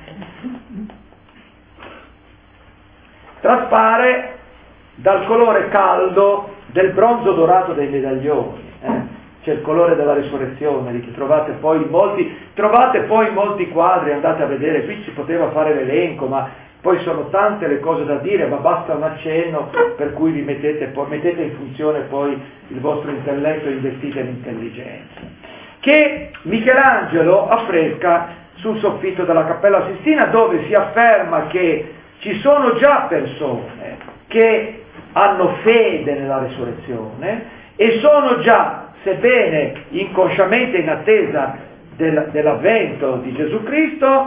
[SPEAKER 1] Traspare dal colore caldo del bronzo dorato dei medaglioni, c'è il colore della risurrezione, che trovate poi in molti quadri, andate a vedere, qui si poteva fare l'elenco, ma poi sono tante le cose da dire, ma basta un accenno per cui mettete in funzione poi il vostro intelletto e investite l'intelligenza. Che Michelangelo affresca sul soffitto della Cappella Sistina, dove si afferma che ci sono già persone che hanno fede nella risurrezione e sono già, sebbene inconsciamente in attesa dell'avvento di Gesù Cristo,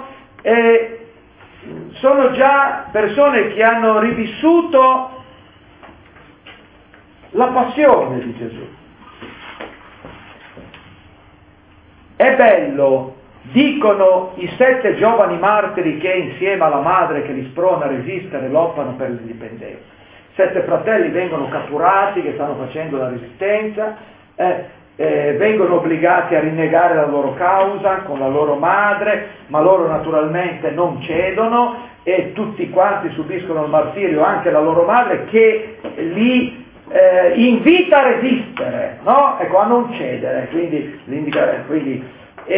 [SPEAKER 1] sono già persone che hanno rivissuto la passione di Gesù. È bello, dicono i 7 giovani martiri che insieme alla madre che li sprona a resistere lottano per l'indipendenza. 7 fratelli vengono catturati che stanno facendo la resistenza, vengono obbligati a rinnegare la loro causa con la loro madre, ma loro naturalmente non cedono e tutti quanti subiscono il martirio, anche la loro madre che li invita a resistere, no? Ecco, a non cedere, quindi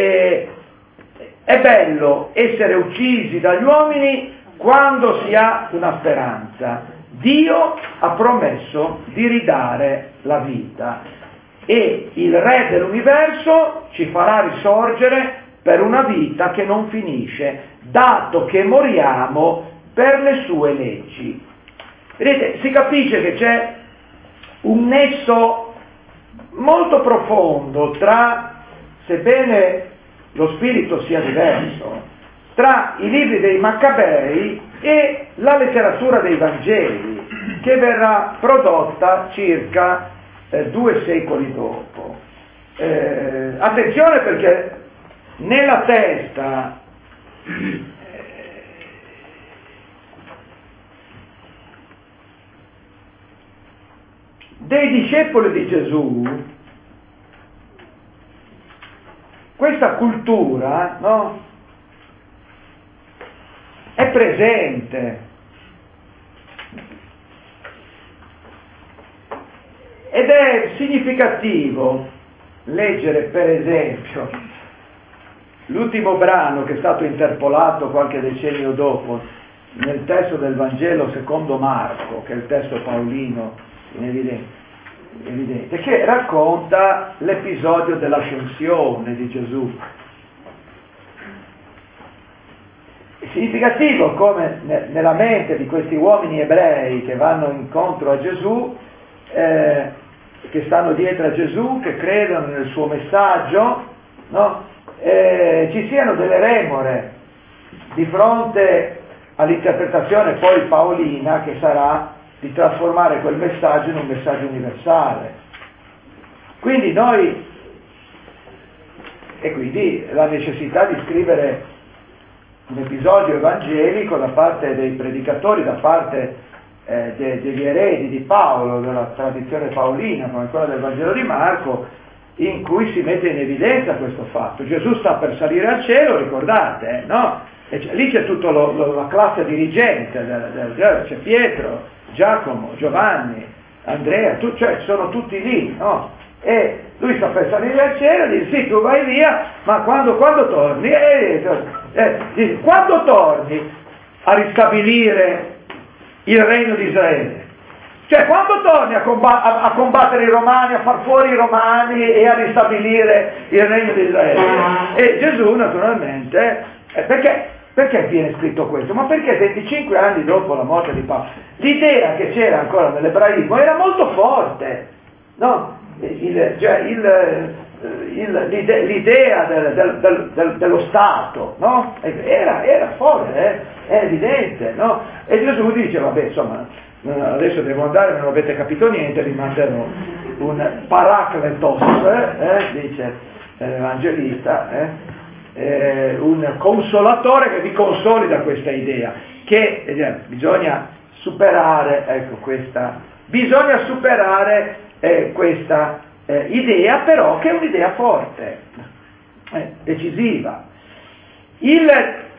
[SPEAKER 1] è bello essere uccisi dagli uomini quando si ha una speranza Dio ha promesso di ridare la vita e il Re dell'universo ci farà risorgere per una vita che non finisce, dato che moriamo per le sue leggi. Vedete, si capisce che c'è un nesso molto profondo tra, sebbene lo spirito sia diverso, tra i libri dei Maccabei e la letteratura dei Vangeli, che verrà prodotta circa 2 secoli dopo. Attenzione, perché nella testa dei discepoli di Gesù questa cultura, no, è presente ed è significativo leggere, per esempio, l'ultimo brano che è stato interpolato qualche decennio dopo nel testo del Vangelo secondo Marco, che è il testo paolino evidente, che racconta l'episodio dell'ascensione di Gesù. È significativo come nella mente di questi uomini ebrei che vanno incontro a Gesù, che stanno dietro a Gesù, che credono nel suo messaggio, no? Ci siano delle remore di fronte all'interpretazione poi paolina, che sarà di trasformare quel messaggio in un messaggio universale. Quindi quindi la necessità di scrivere un episodio evangelico da parte dei predicatori, da parte degli eredi di Paolo, della tradizione paolina, come quella del Vangelo di Marco, in cui si mette in evidenza questo fatto. Gesù sta per salire al cielo, ricordate, no? E lì c'è tutta la classe dirigente, c'è Pietro, Giacomo, Giovanni, Andrea, cioè sono tutti lì, no? E lui sta per salire al cielo e dice: sì, tu vai via, ma quando torni? Quando torni a ristabilire il regno di Israele? Cioè, quando torni a combattere i Romani, a far fuori i Romani e a ristabilire il regno di Israele? E Gesù, naturalmente, perché viene scritto questo? Ma perché 25 anni dopo la morte di Paolo, l'idea che c'era ancora nell'ebraismo era molto forte, no? L'idea dello Stato, no? Era forte, è evidente, no? E Gesù dice: vabbè, insomma, adesso devo andare, non avete capito niente, vi manderò un paracletos, dice l'evangelista, un consolatore che vi consoli da questa idea, che bisogna superare, bisogna superare questa idea, però, che è un'idea forte, decisiva. Il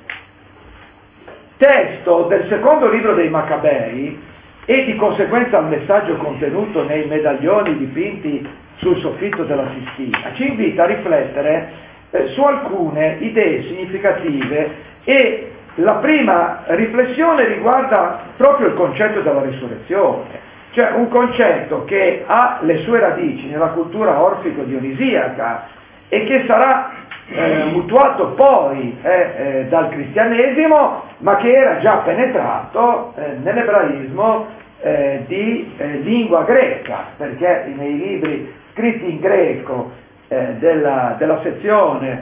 [SPEAKER 1] testo del secondo libro dei Maccabei, e di conseguenza il messaggio contenuto nei medaglioni dipinti sul soffitto della Sistina, ci invita a riflettere su alcune idee significative, e la prima riflessione riguarda proprio il concetto della risurrezione, cioè un concetto che ha le sue radici nella cultura orfico-dionisiaca e che sarà mutuato poi dal cristianesimo, ma che era già penetrato nell'ebraismo di lingua greca, perché nei libri scritti in greco della sezione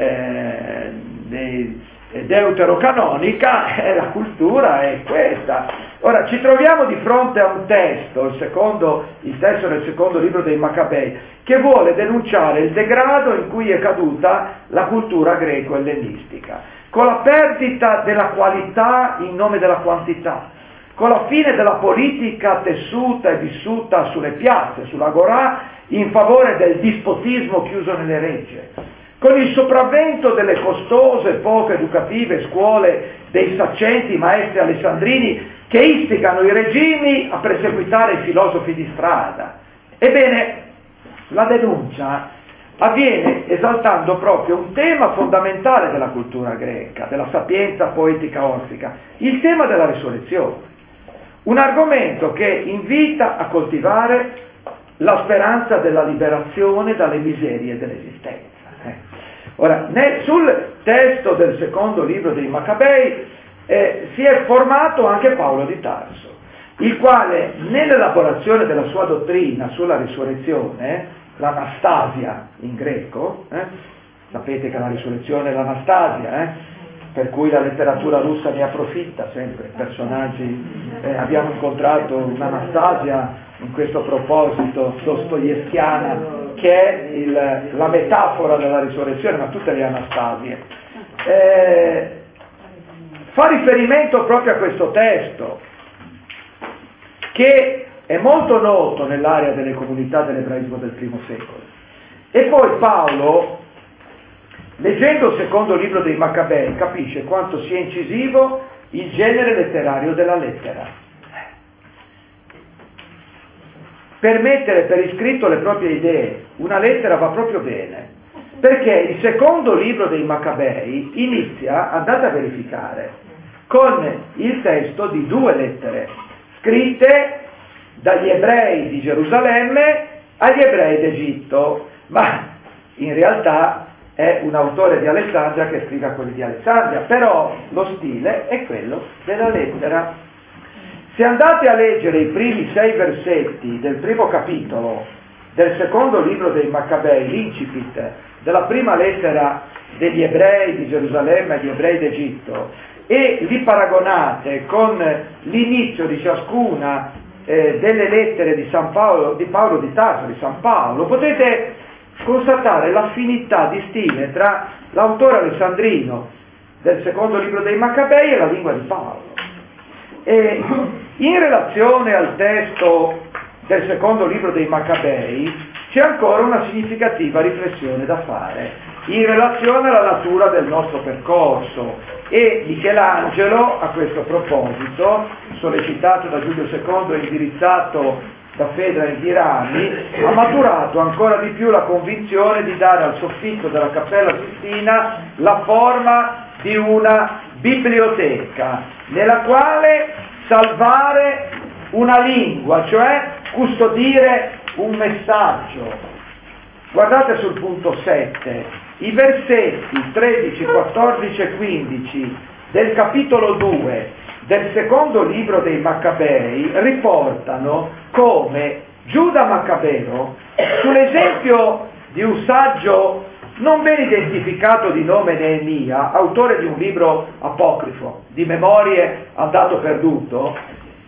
[SPEAKER 1] deuterocanonica la cultura è questa. Ora ci troviamo di fronte a un testo, il testo del secondo libro dei Maccabei, che vuole denunciare il degrado in cui è caduta la cultura greco-ellenistica, con la perdita della qualità in nome della quantità, con la fine della politica tessuta e vissuta sulle piazze, sull'agorà, in favore del dispotismo chiuso nelle regge, con il sopravvento delle costose, poco educative scuole dei saccenti maestri alessandrini che istigano i regimi a perseguitare i filosofi di strada. Ebbene, la denuncia avviene esaltando proprio un tema fondamentale della cultura greca, della sapienza poetica orfica, il tema della risurrezione. un argomento che invita a coltivare la speranza della liberazione dalle miserie dell'esistenza. Ora, sul testo del secondo libro dei Maccabei si è formato anche Paolo di Tarso, il quale nell'elaborazione della sua dottrina sulla risurrezione, l'Anastasia in greco, sapete che la risurrezione è l'Anastasia, per cui la letteratura russa ne approfitta sempre, personaggi, abbiamo incontrato un'Anastasia in questo proposito dostoevskiana, che è la metafora della risurrezione, ma tutte le Anastasie. Fa riferimento proprio a questo testo, che è molto noto nell'area delle comunità dell'ebraismo del primo secolo. E poi Paolo, leggendo il secondo libro dei Maccabei, capisce quanto sia incisivo il genere letterario della lettera. Per mettere per iscritto le proprie idee, una lettera va proprio bene, perché il secondo libro dei Maccabei inizia, andate a verificare, con il testo di 2 lettere, scritte dagli ebrei di Gerusalemme agli ebrei d'Egitto, ma in realtà è un autore di Alessandria che scrive a quelli di Alessandria, però lo stile è quello della lettera. Se andate a leggere i primi 6 versetti del primo capitolo del secondo libro dei Maccabei, l'incipit della prima lettera degli ebrei di Gerusalemme agli ebrei d'Egitto, e li paragonate con l'inizio di ciascuna delle lettere di Paolo di Tarso, di San Paolo, potete constatare l'affinità di stile tra l'autore alessandrino del secondo libro dei Maccabei e la lingua di Paolo. E in relazione al testo del secondo libro dei Maccabei c'è ancora una significativa riflessione da fare in relazione alla natura del nostro percorso, e Michelangelo a questo proposito, sollecitato da Giulio II e indirizzato da Fedra e Ghirami, ha maturato ancora di più la convinzione di dare al soffitto della Cappella Sistina la forma di una biblioteca nella quale salvare una lingua, cioè custodire un messaggio. Guardate sul punto 7, i versetti 13, 14 e 15 del capitolo 2 del secondo libro dei Maccabei riportano come Giuda Maccabeo, sull'esempio di un saggio non ben identificato di nome Neemia, autore di un libro apocrifo, di memorie andato perduto,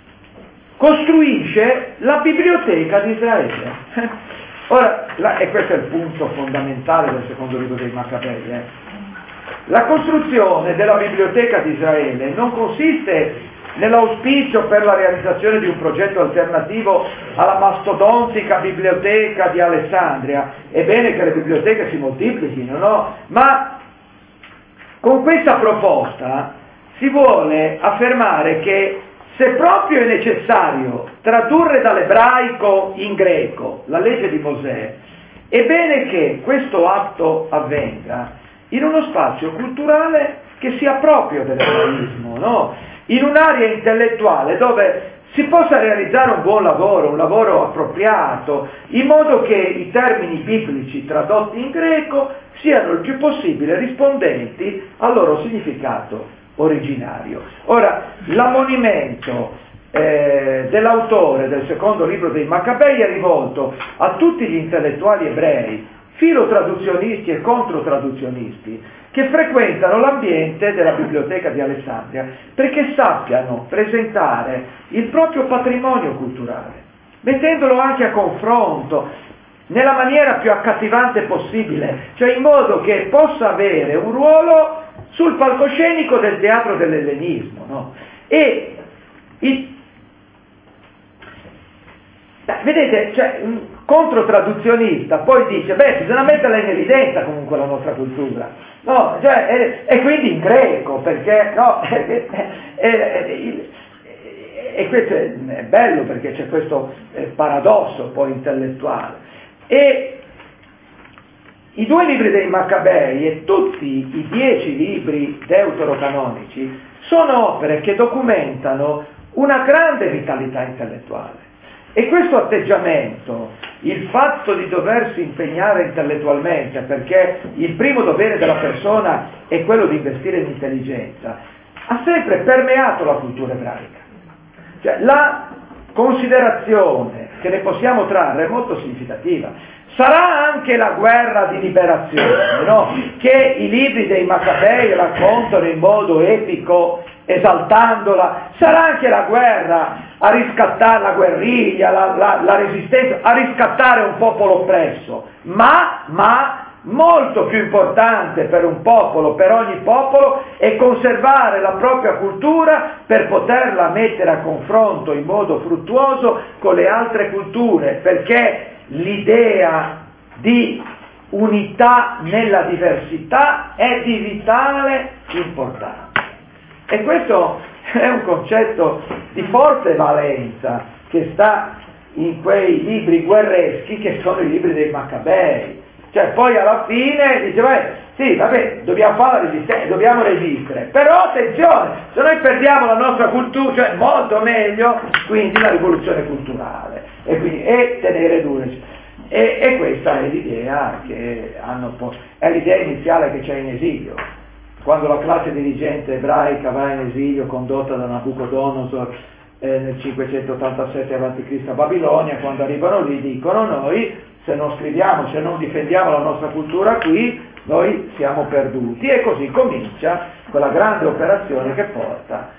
[SPEAKER 1] costruisce la biblioteca di Israele. Ora, e questo è il punto fondamentale del secondo libro dei Maccabei. La costruzione della biblioteca di Israele non consiste nell'auspicio per la realizzazione di un progetto alternativo alla mastodontica biblioteca di Alessandria. È bene che le biblioteche si moltiplichino, no? Ma con questa proposta si vuole affermare che se proprio è necessario tradurre dall'ebraico in greco la legge di Mosè, è bene che questo atto avvenga in uno spazio culturale che sia proprio dell'ebraismo, no? In un'area intellettuale dove si possa realizzare un buon lavoro, un lavoro appropriato, in modo che i termini biblici tradotti in greco siano il più possibile rispondenti al loro significato originario. Ora, l'ammonimento dell'autore del secondo libro dei Maccabei è rivolto a tutti gli intellettuali ebrei, filotraduzionisti e controtraduzionisti, che frequentano l'ambiente della biblioteca di Alessandria perché sappiano presentare il proprio patrimonio culturale, mettendolo anche a confronto nella maniera più accattivante possibile, cioè in modo che possa avere un ruolo sul palcoscenico del teatro dell'ellenismo, no? E vedete, cioè, un controdrazionista poi dice, bisogna metterla in evidenza comunque la nostra cultura, no? Cioè, e quindi in greco, perché, no? E questo è bello perché c'è questo paradosso poi intellettuale. E i 2 libri dei Maccabei e tutti i 10 libri deuterocanonici sono opere che documentano una grande vitalità intellettuale. E questo atteggiamento, il fatto di doversi impegnare intellettualmente, perché il primo dovere della persona è quello di investire in intelligenza, ha sempre permeato la cultura ebraica. Cioè, la considerazione che ne possiamo trarre è molto significativa. Sarà anche la guerra di liberazione, no? Che i libri dei Maccabei raccontano in modo epico, esaltandola, sarà anche la guerra a riscattare la guerriglia, la resistenza, a riscattare un popolo oppresso, ma molto più importante per un popolo, per ogni popolo, è conservare la propria cultura per poterla mettere a confronto in modo fruttuoso con le altre culture, perché l'idea di unità nella diversità è di vitale importanza. E questo è un concetto di forte valenza che sta in quei libri guerreschi che sono i libri dei Maccabei. Cioè poi alla fine dice, sì, vabbè, dobbiamo fare la resistenza, dobbiamo resistere, però attenzione, se noi perdiamo la nostra cultura, cioè molto meglio, quindi la rivoluzione culturale, e tenere dure. E questa è l'idea che hanno è l'idea iniziale che c'è in esilio. Quando la classe dirigente ebraica va in esilio condotta da Nabucodonosor nel 587 a.C. a Babilonia, quando arrivano lì dicono noi se non scriviamo, se non difendiamo la nostra cultura qui, noi siamo perduti. E così comincia quella grande operazione che porta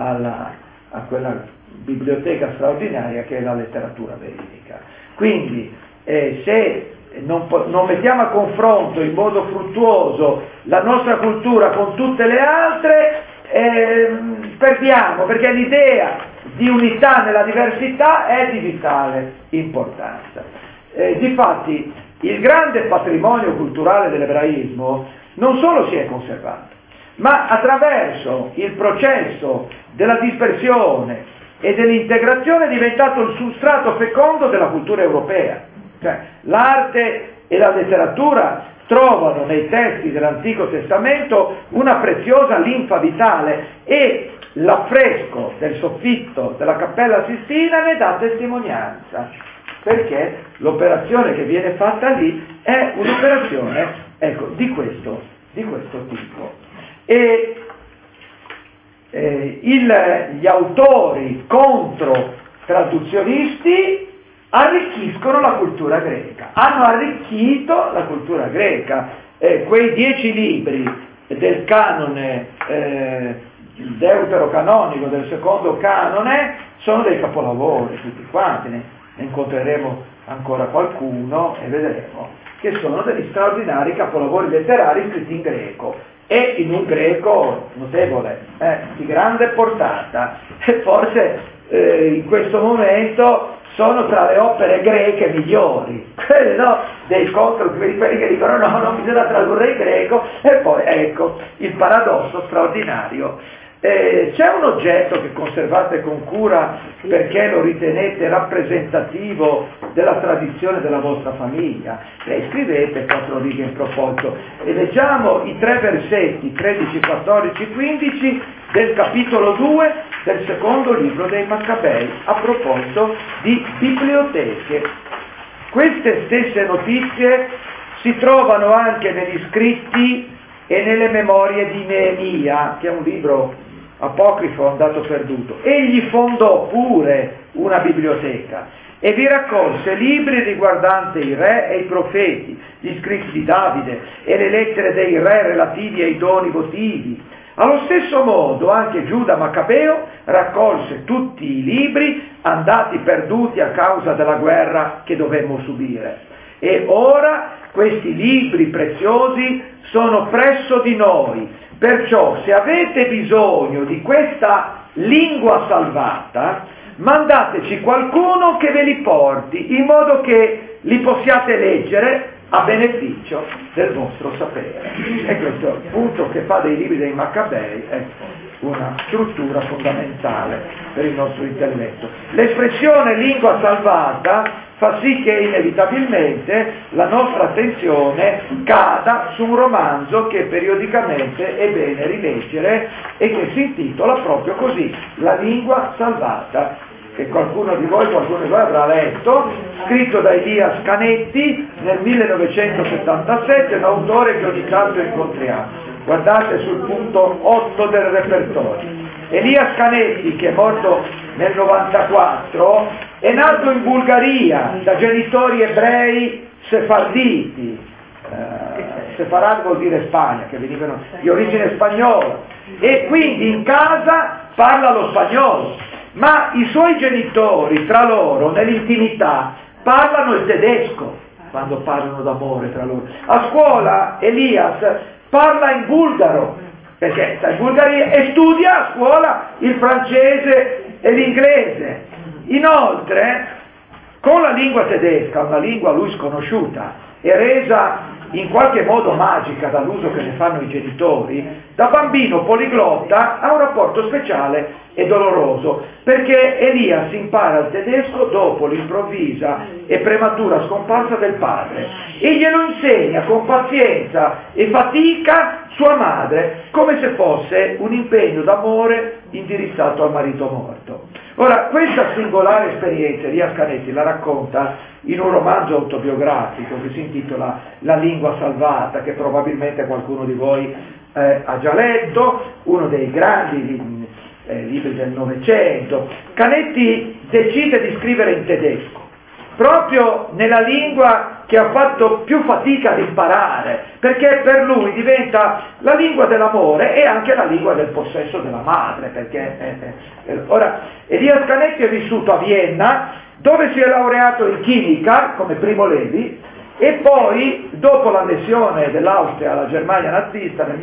[SPEAKER 1] a quella biblioteca straordinaria che è la letteratura veridica. Quindi se non mettiamo a confronto in modo fruttuoso la nostra cultura con tutte le altre, perdiamo, perché l'idea di unità nella diversità è di vitale importanza. Difatti il grande patrimonio culturale dell'ebraismo non solo si è conservato, ma attraverso il processo della dispersione e dell'integrazione è diventato il substrato fecondo della cultura europea. Cioè, l'arte e la letteratura trovano nei testi dell'Antico Testamento una preziosa linfa vitale e l'affresco del soffitto della Cappella Sistina ne dà testimonianza, perché l'operazione che viene fatta lì è un'operazione, ecco, di questo tipo. E gli autori contro traduzionisti arricchiscono la cultura greca, hanno arricchito la cultura greca. Quei 10 libri del canone deuterocanonico, del secondo canone, sono dei capolavori tutti quanti, ne incontreremo ancora qualcuno e vedremo che sono degli straordinari capolavori letterari scritti in greco e in un greco notevole, di grande portata, e forse in questo momento sono tra le opere greche migliori, quelle no, dei contro quelli che dicono no, non bisogna tradurre in greco, e poi ecco il paradosso straordinario. C'è un oggetto che conservate con cura perché lo ritenete rappresentativo della tradizione della vostra famiglia, scrivete 4 righe in proposito e leggiamo i 3 versetti 13, 14, 15 del capitolo 2 del secondo libro dei Maccabei a proposito di biblioteche. Queste stesse notizie si trovano anche negli scritti e nelle memorie di Neemia, che è un libro apocrifo andato perduto. Egli fondò pure una biblioteca e vi raccolse libri riguardanti i re e i profeti, gli scritti di Davide e le lettere dei re relativi ai doni votivi. Allo stesso modo anche Giuda Maccabeo raccolse tutti i libri andati perduti a causa della guerra che dovemmo subire. E ora questi libri preziosi sono presso di noi. Perciò se avete bisogno di questa lingua salvata, mandateci qualcuno che ve li porti, in modo che li possiate leggere a beneficio del vostro sapere. E questo è il punto che fa dei libri dei Maccabei una struttura fondamentale per il nostro intelletto. L'espressione lingua salvata fa sì che inevitabilmente la nostra attenzione cada su un romanzo che periodicamente è bene rileggere e che si intitola proprio così, La lingua salvata, che qualcuno di voi avrà letto, scritto da Elias Canetti nel 1977, un autore che ogni tanto incontriamo. Guardate sul punto 8 del repertorio. Elias Canetti, che è morto nel 94, è nato in Bulgaria da genitori ebrei sefarditi. Sefarad vuol dire Spagna, che venivano di origine spagnola, e quindi in casa parla lo spagnolo, ma i suoi genitori tra loro nell'intimità parlano il tedesco quando parlano d'amore tra loro. A scuola Elias parla in bulgaro perché sta in Bulgaria e studia a scuola il francese e l'inglese. Inoltre, con la lingua tedesca, una lingua a lui sconosciuta e resa in qualche modo magica dall'uso che ne fanno i genitori, da bambino poliglotta ha un rapporto speciale e doloroso, perché Elias impara il tedesco dopo l'improvvisa e prematura scomparsa del padre e glielo insegna con pazienza e fatica sua madre, come se fosse un impegno d'amore indirizzato al marito morto. Ora, questa singolare esperienza Elias Canetti la racconta in un romanzo autobiografico che si intitola La lingua salvata, che probabilmente qualcuno di voi ha già letto, uno dei grandi libri del Novecento. Canetti decide di scrivere in tedesco, proprio nella lingua che ha fatto più fatica ad imparare, perché per lui diventa la lingua dell'amore e anche la lingua del possesso della madre, ora Elias Canetti è vissuto a Vienna, dove si è laureato in chimica come primo Levi, e poi dopo l'annessione dell'Austria alla Germania nazista nel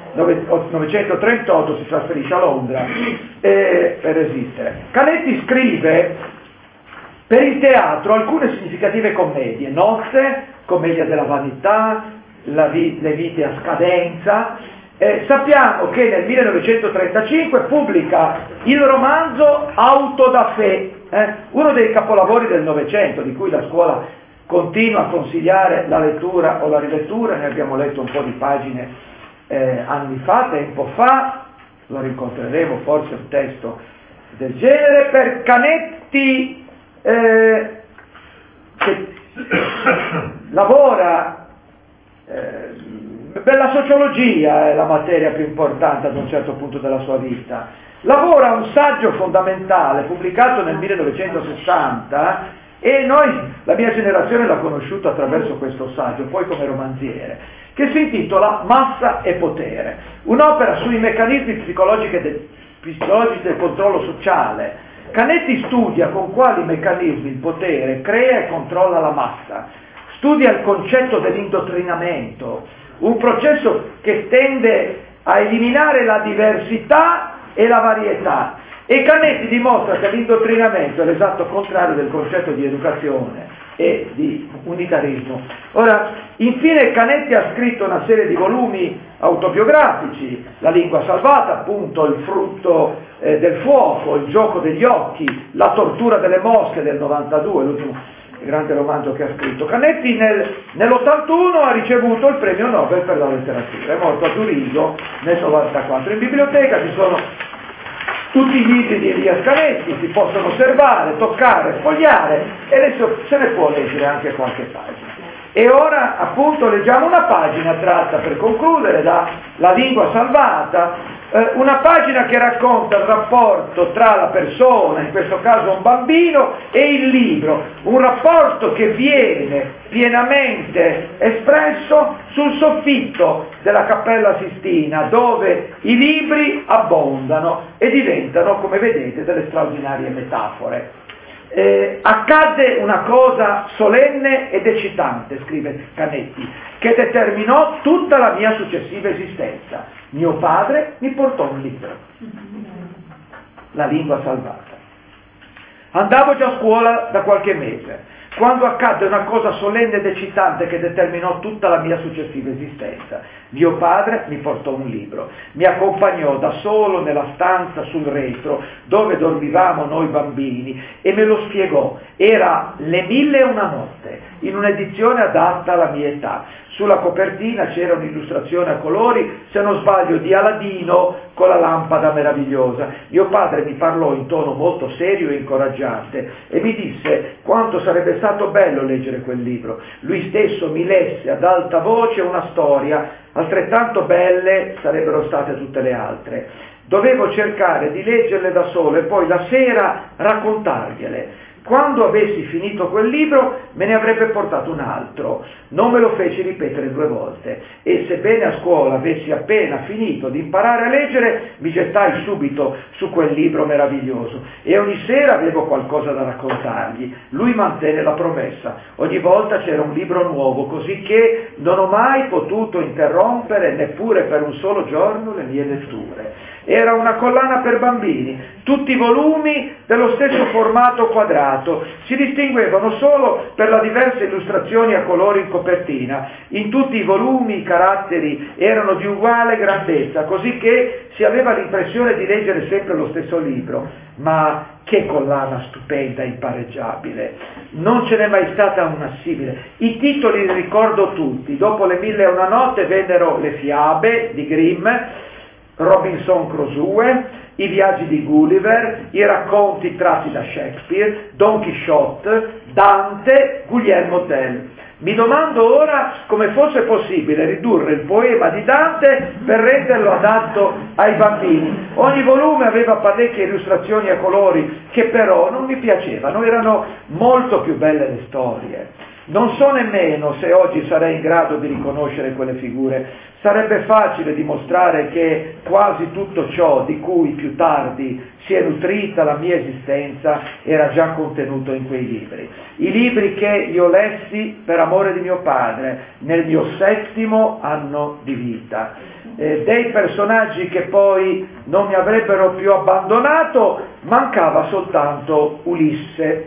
[SPEAKER 1] 1938 si trasferisce a Londra per resistere. Canetti scrive per il teatro alcune significative commedie: Nozze, Commedia della vanità, Le vite a scadenza. Sappiamo che nel 1935 pubblica il romanzo Auto da Fé, uno dei capolavori del Novecento, di cui la scuola continua a consigliare la lettura o la rilettura. Ne abbiamo letto un po' di pagine anni fa, tempo fa, lo rincontreremo forse un testo del genere. Per Canetti, che lavora la sociologia è la materia più importante ad un certo punto della sua vita, lavora un saggio fondamentale pubblicato nel 1960, e la mia generazione l'ha conosciuto attraverso questo saggio, poi come romanziere, che si intitola Massa e potere, un'opera sui meccanismi psicologici del controllo sociale. Canetti studia con quali meccanismi il potere crea e controlla la massa, studia il concetto dell'indottrinamento, un processo che tende a eliminare la diversità e la varietà, e Canetti dimostra che l'indottrinamento è l'esatto contrario del concetto di educazione e di unitarismo. Ora, infine Canetti ha scritto una serie di volumi autobiografici: La lingua salvata, appunto, Il frutto del fuoco, Il gioco degli occhi, La tortura delle mosche del 92, l'ultimo grande romanzo che ha scritto. Canetti nell'81 ha ricevuto il premio Nobel per la letteratura, è morto a Zurigo nel 94. In biblioteca ci sono tutti i libri di Elias Canetti, si possono osservare, toccare, sfogliare, e adesso se ne può leggere anche qualche pagina. E ora appunto leggiamo una pagina tratta, per concludere, da La lingua salvata, una pagina che racconta il rapporto tra la persona, in questo caso un bambino, e il libro, un rapporto che viene pienamente espresso sul soffitto della Cappella Sistina, dove i libri abbondano e diventano, come vedete, delle straordinarie metafore. Accadde una cosa solenne ed eccitante, scrive Canetti, che determinò tutta la mia successiva esistenza. Mio padre mi portò un libro, La lingua salvata. Andavo già a scuola da qualche mese. quando accadde una cosa solenne ed eccitante che determinò tutta la mia successiva esistenza. Mio padre mi portò un libro, mi accompagnò da solo nella stanza sul retro dove dormivamo noi bambini e me lo spiegò. Era Le 1001 notte, in un'edizione adatta alla mia età. Sulla copertina c'era un'illustrazione a colori, se non sbaglio, di Aladino con la lampada meravigliosa. Mio padre mi parlò in tono molto serio e incoraggiante e mi disse quanto sarebbe stato bello leggere quel libro. Lui stesso mi lesse ad alta voce una storia, altrettanto belle sarebbero state tutte le altre. Dovevo cercare di leggerle da solo e poi la sera raccontargliele. Quando avessi finito quel libro me ne avrebbe portato un altro. Non me lo feci ripetere 2 volte e sebbene a scuola avessi appena finito di imparare a leggere, mi gettai subito su quel libro meraviglioso e ogni sera avevo qualcosa da raccontargli. Lui mantenne la promessa. Ogni volta c'era un libro nuovo, così che non ho mai potuto interrompere neppure per un solo giorno le mie letture. Era una collana per bambini, tutti volumi dello stesso formato quadrato, si distinguevano solo per la diversa illustrazioni a colori in copertina. In tutti i volumi i caratteri erano di uguale grandezza, così che si aveva l'impressione di leggere sempre lo stesso libro. Ma che collana stupenda e impareggiabile! Non ce n'è mai stata una simile. I titoli li ricordo tutti. Dopo Le 1001 notte vennero Le fiabe di Grimm, Robinson Crusoe, I viaggi di Gulliver, i racconti tratti da Shakespeare, Don Quixote, Dante, Guglielmo Tell. Mi domando ora come fosse possibile ridurre il poema di Dante per renderlo adatto ai bambini. Ogni volume aveva parecchie illustrazioni a colori che però non mi piacevano, erano molto più belle le storie. Non so nemmeno se oggi sarei in grado di riconoscere quelle figure. Sarebbe facile dimostrare che quasi tutto ciò di cui più tardi si è nutrita la mia esistenza era già contenuto in quei libri. I libri che io lessi per amore di mio padre nel mio 7° anno di vita. Dei personaggi che poi non mi avrebbero più abbandonato mancava soltanto Ulisse.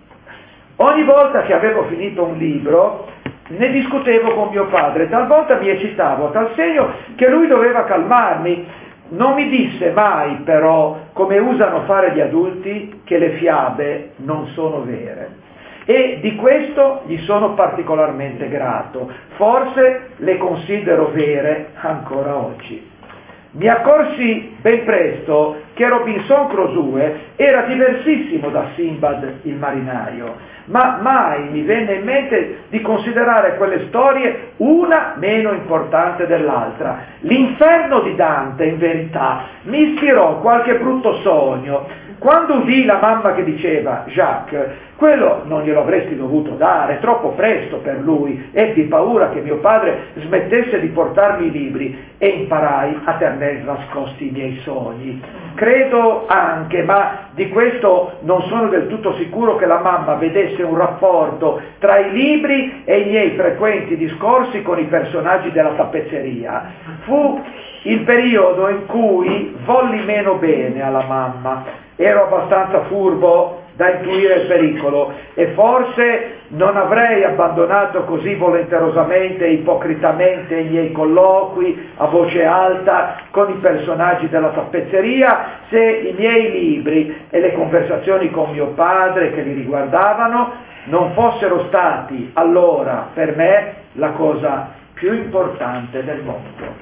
[SPEAKER 1] Ogni volta che avevo finito un libro ne discutevo con mio padre, talvolta mi eccitavo a tal segno che lui doveva calmarmi. Non mi disse mai però, come usano fare gli adulti, che le fiabe non sono vere. E di questo gli sono particolarmente grato, forse le considero vere ancora oggi. Mi accorsi ben presto che Robinson Crusoe era diversissimo da Sinbad il marinaio, ma mai mi venne in mente di considerare quelle storie una meno importante dell'altra. L'inferno di Dante, in verità, mi ispirò qualche brutto sogno. Quando udì la mamma che diceva «Jacques, quello non glielo avresti dovuto dare, troppo presto per lui», ebbi paura che mio padre smettesse di portarmi i libri e imparai a tener nascosti i miei sogni. Credo anche, ma di questo non sono del tutto sicuro, che la mamma vedesse un rapporto tra i libri e i miei frequenti discorsi con i personaggi della tappezzeria. Fu il periodo in cui volli meno bene alla mamma. Ero abbastanza furbo da intuire il pericolo e forse non avrei abbandonato così volenterosamente e ipocritamente i miei colloqui a voce alta con i personaggi della tappezzeria se i miei libri e le conversazioni con mio padre che li riguardavano non fossero stati allora per me la cosa più importante del mondo.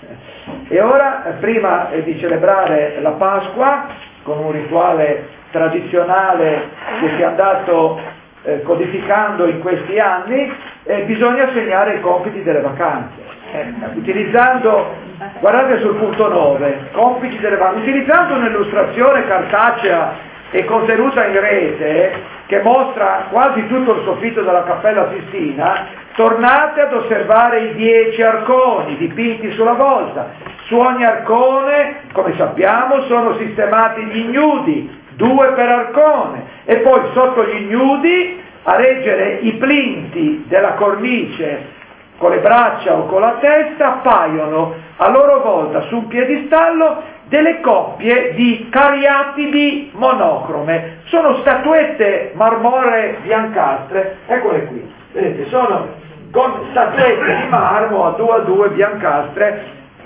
[SPEAKER 1] E ora, prima di celebrare la Pasqua, con un rituale tradizionale che si è andato codificando in questi anni, bisogna segnare i compiti delle vacanze. Utilizzando, guardate sul punto 9, compiti delle vacanze, utilizzando un'illustrazione cartacea e contenuta in rete che mostra quasi tutto il soffitto della Cappella Sistina, tornate ad osservare i 10 arconi dipinti sulla volta. Su ogni arcone, come sappiamo, sono sistemati gli ignudi, 2 per arcone, e poi sotto gli ignudi, a reggere i plinti della cornice con le braccia o con la testa, appaiono a loro volta su un piedistallo delle coppie di cariatidi monocrome. Sono statuette marmoree biancastre, eccole qui, vedete, sono con statuette di marmo a 2 biancastre.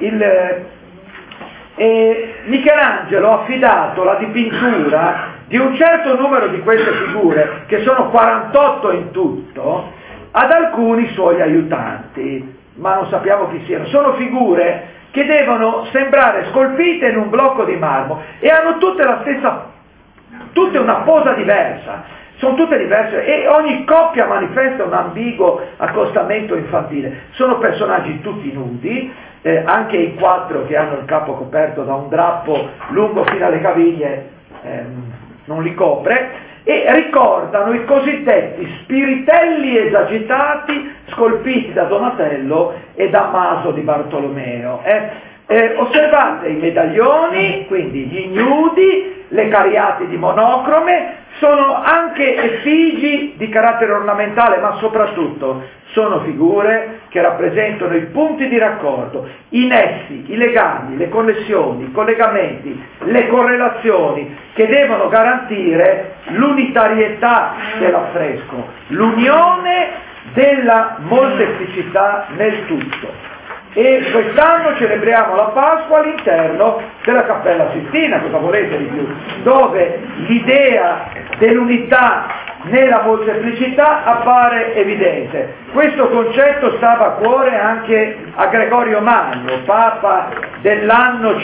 [SPEAKER 1] Michelangelo ha affidato la dipintura di un certo numero di queste figure, che sono 48 in tutto, ad alcuni suoi aiutanti, ma non sappiamo chi siano. Sono figure che devono sembrare scolpite in un blocco di marmo e hanno tutte la stessa, tutte una posa diversa, sono tutte diverse e ogni coppia manifesta un ambiguo accostamento infantile. Sono personaggi tutti nudi, anche i 4 che hanno il capo coperto da un drappo lungo fino alle caviglie non li copre, e ricordano i cosiddetti spiritelli esagitati scolpiti da Donatello e da Maso di Bartolomeo. Osservate i medaglioni, quindi gli ignudi, le cariatidi monocrome, sono anche effigi di carattere ornamentale, ma soprattutto sono figure che rappresentano i punti di raccordo, i nessi, i legami, le connessioni, i collegamenti, le correlazioni che devono garantire l'unitarietà dell'affresco, l'unione della molteplicità nel tutto. E quest'anno celebriamo la Pasqua all'interno della Cappella Sistina, cosa volete di più, dove l'idea dell'unità nella molteplicità appare evidente. Questo concetto stava a cuore anche a Gregorio Magno, Papa dell'anno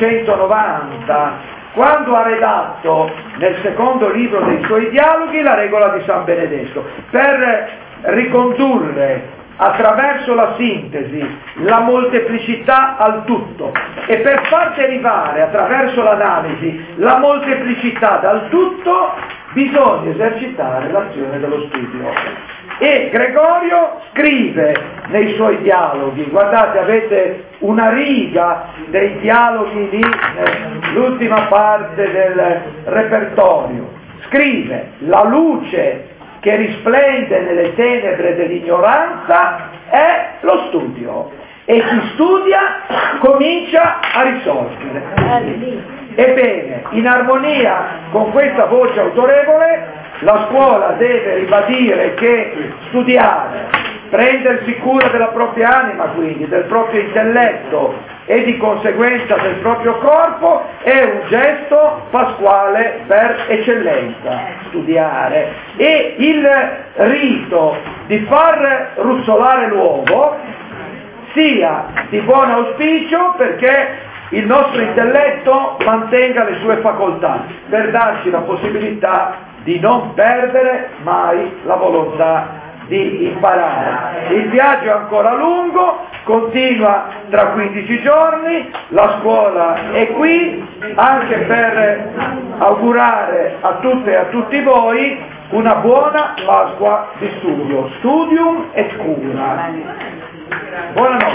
[SPEAKER 1] 590, quando ha redatto nel secondo libro dei suoi dialoghi la regola di San Benedetto, per ricondurre attraverso la sintesi la molteplicità al tutto e per far derivare attraverso l'analisi la molteplicità dal tutto bisogna esercitare l'azione dello studio. E Gregorio scrive nei suoi dialoghi, guardate, avete una riga dei dialoghi lì, l'ultima parte del repertorio, scrive: la luce che risplende nelle tenebre dell'ignoranza è lo studio, e chi studia comincia a risolvere. Ebbene, in armonia con questa voce autorevole, la scuola deve ribadire che studiare, prendersi cura della propria anima, quindi del proprio intelletto e di conseguenza del proprio corpo, è un gesto pasquale per eccellenza, studiare. E il rito di far ruzzolare l'uovo sia di buon auspicio perché il nostro intelletto mantenga le sue facoltà, per darci la possibilità di non perdere mai la volontà di imparare. Il viaggio è ancora lungo, continua tra 15 giorni, la scuola è qui anche per augurare a tutte e a tutti voi una buona Pasqua di studio. Studium et cura. Buonanotte.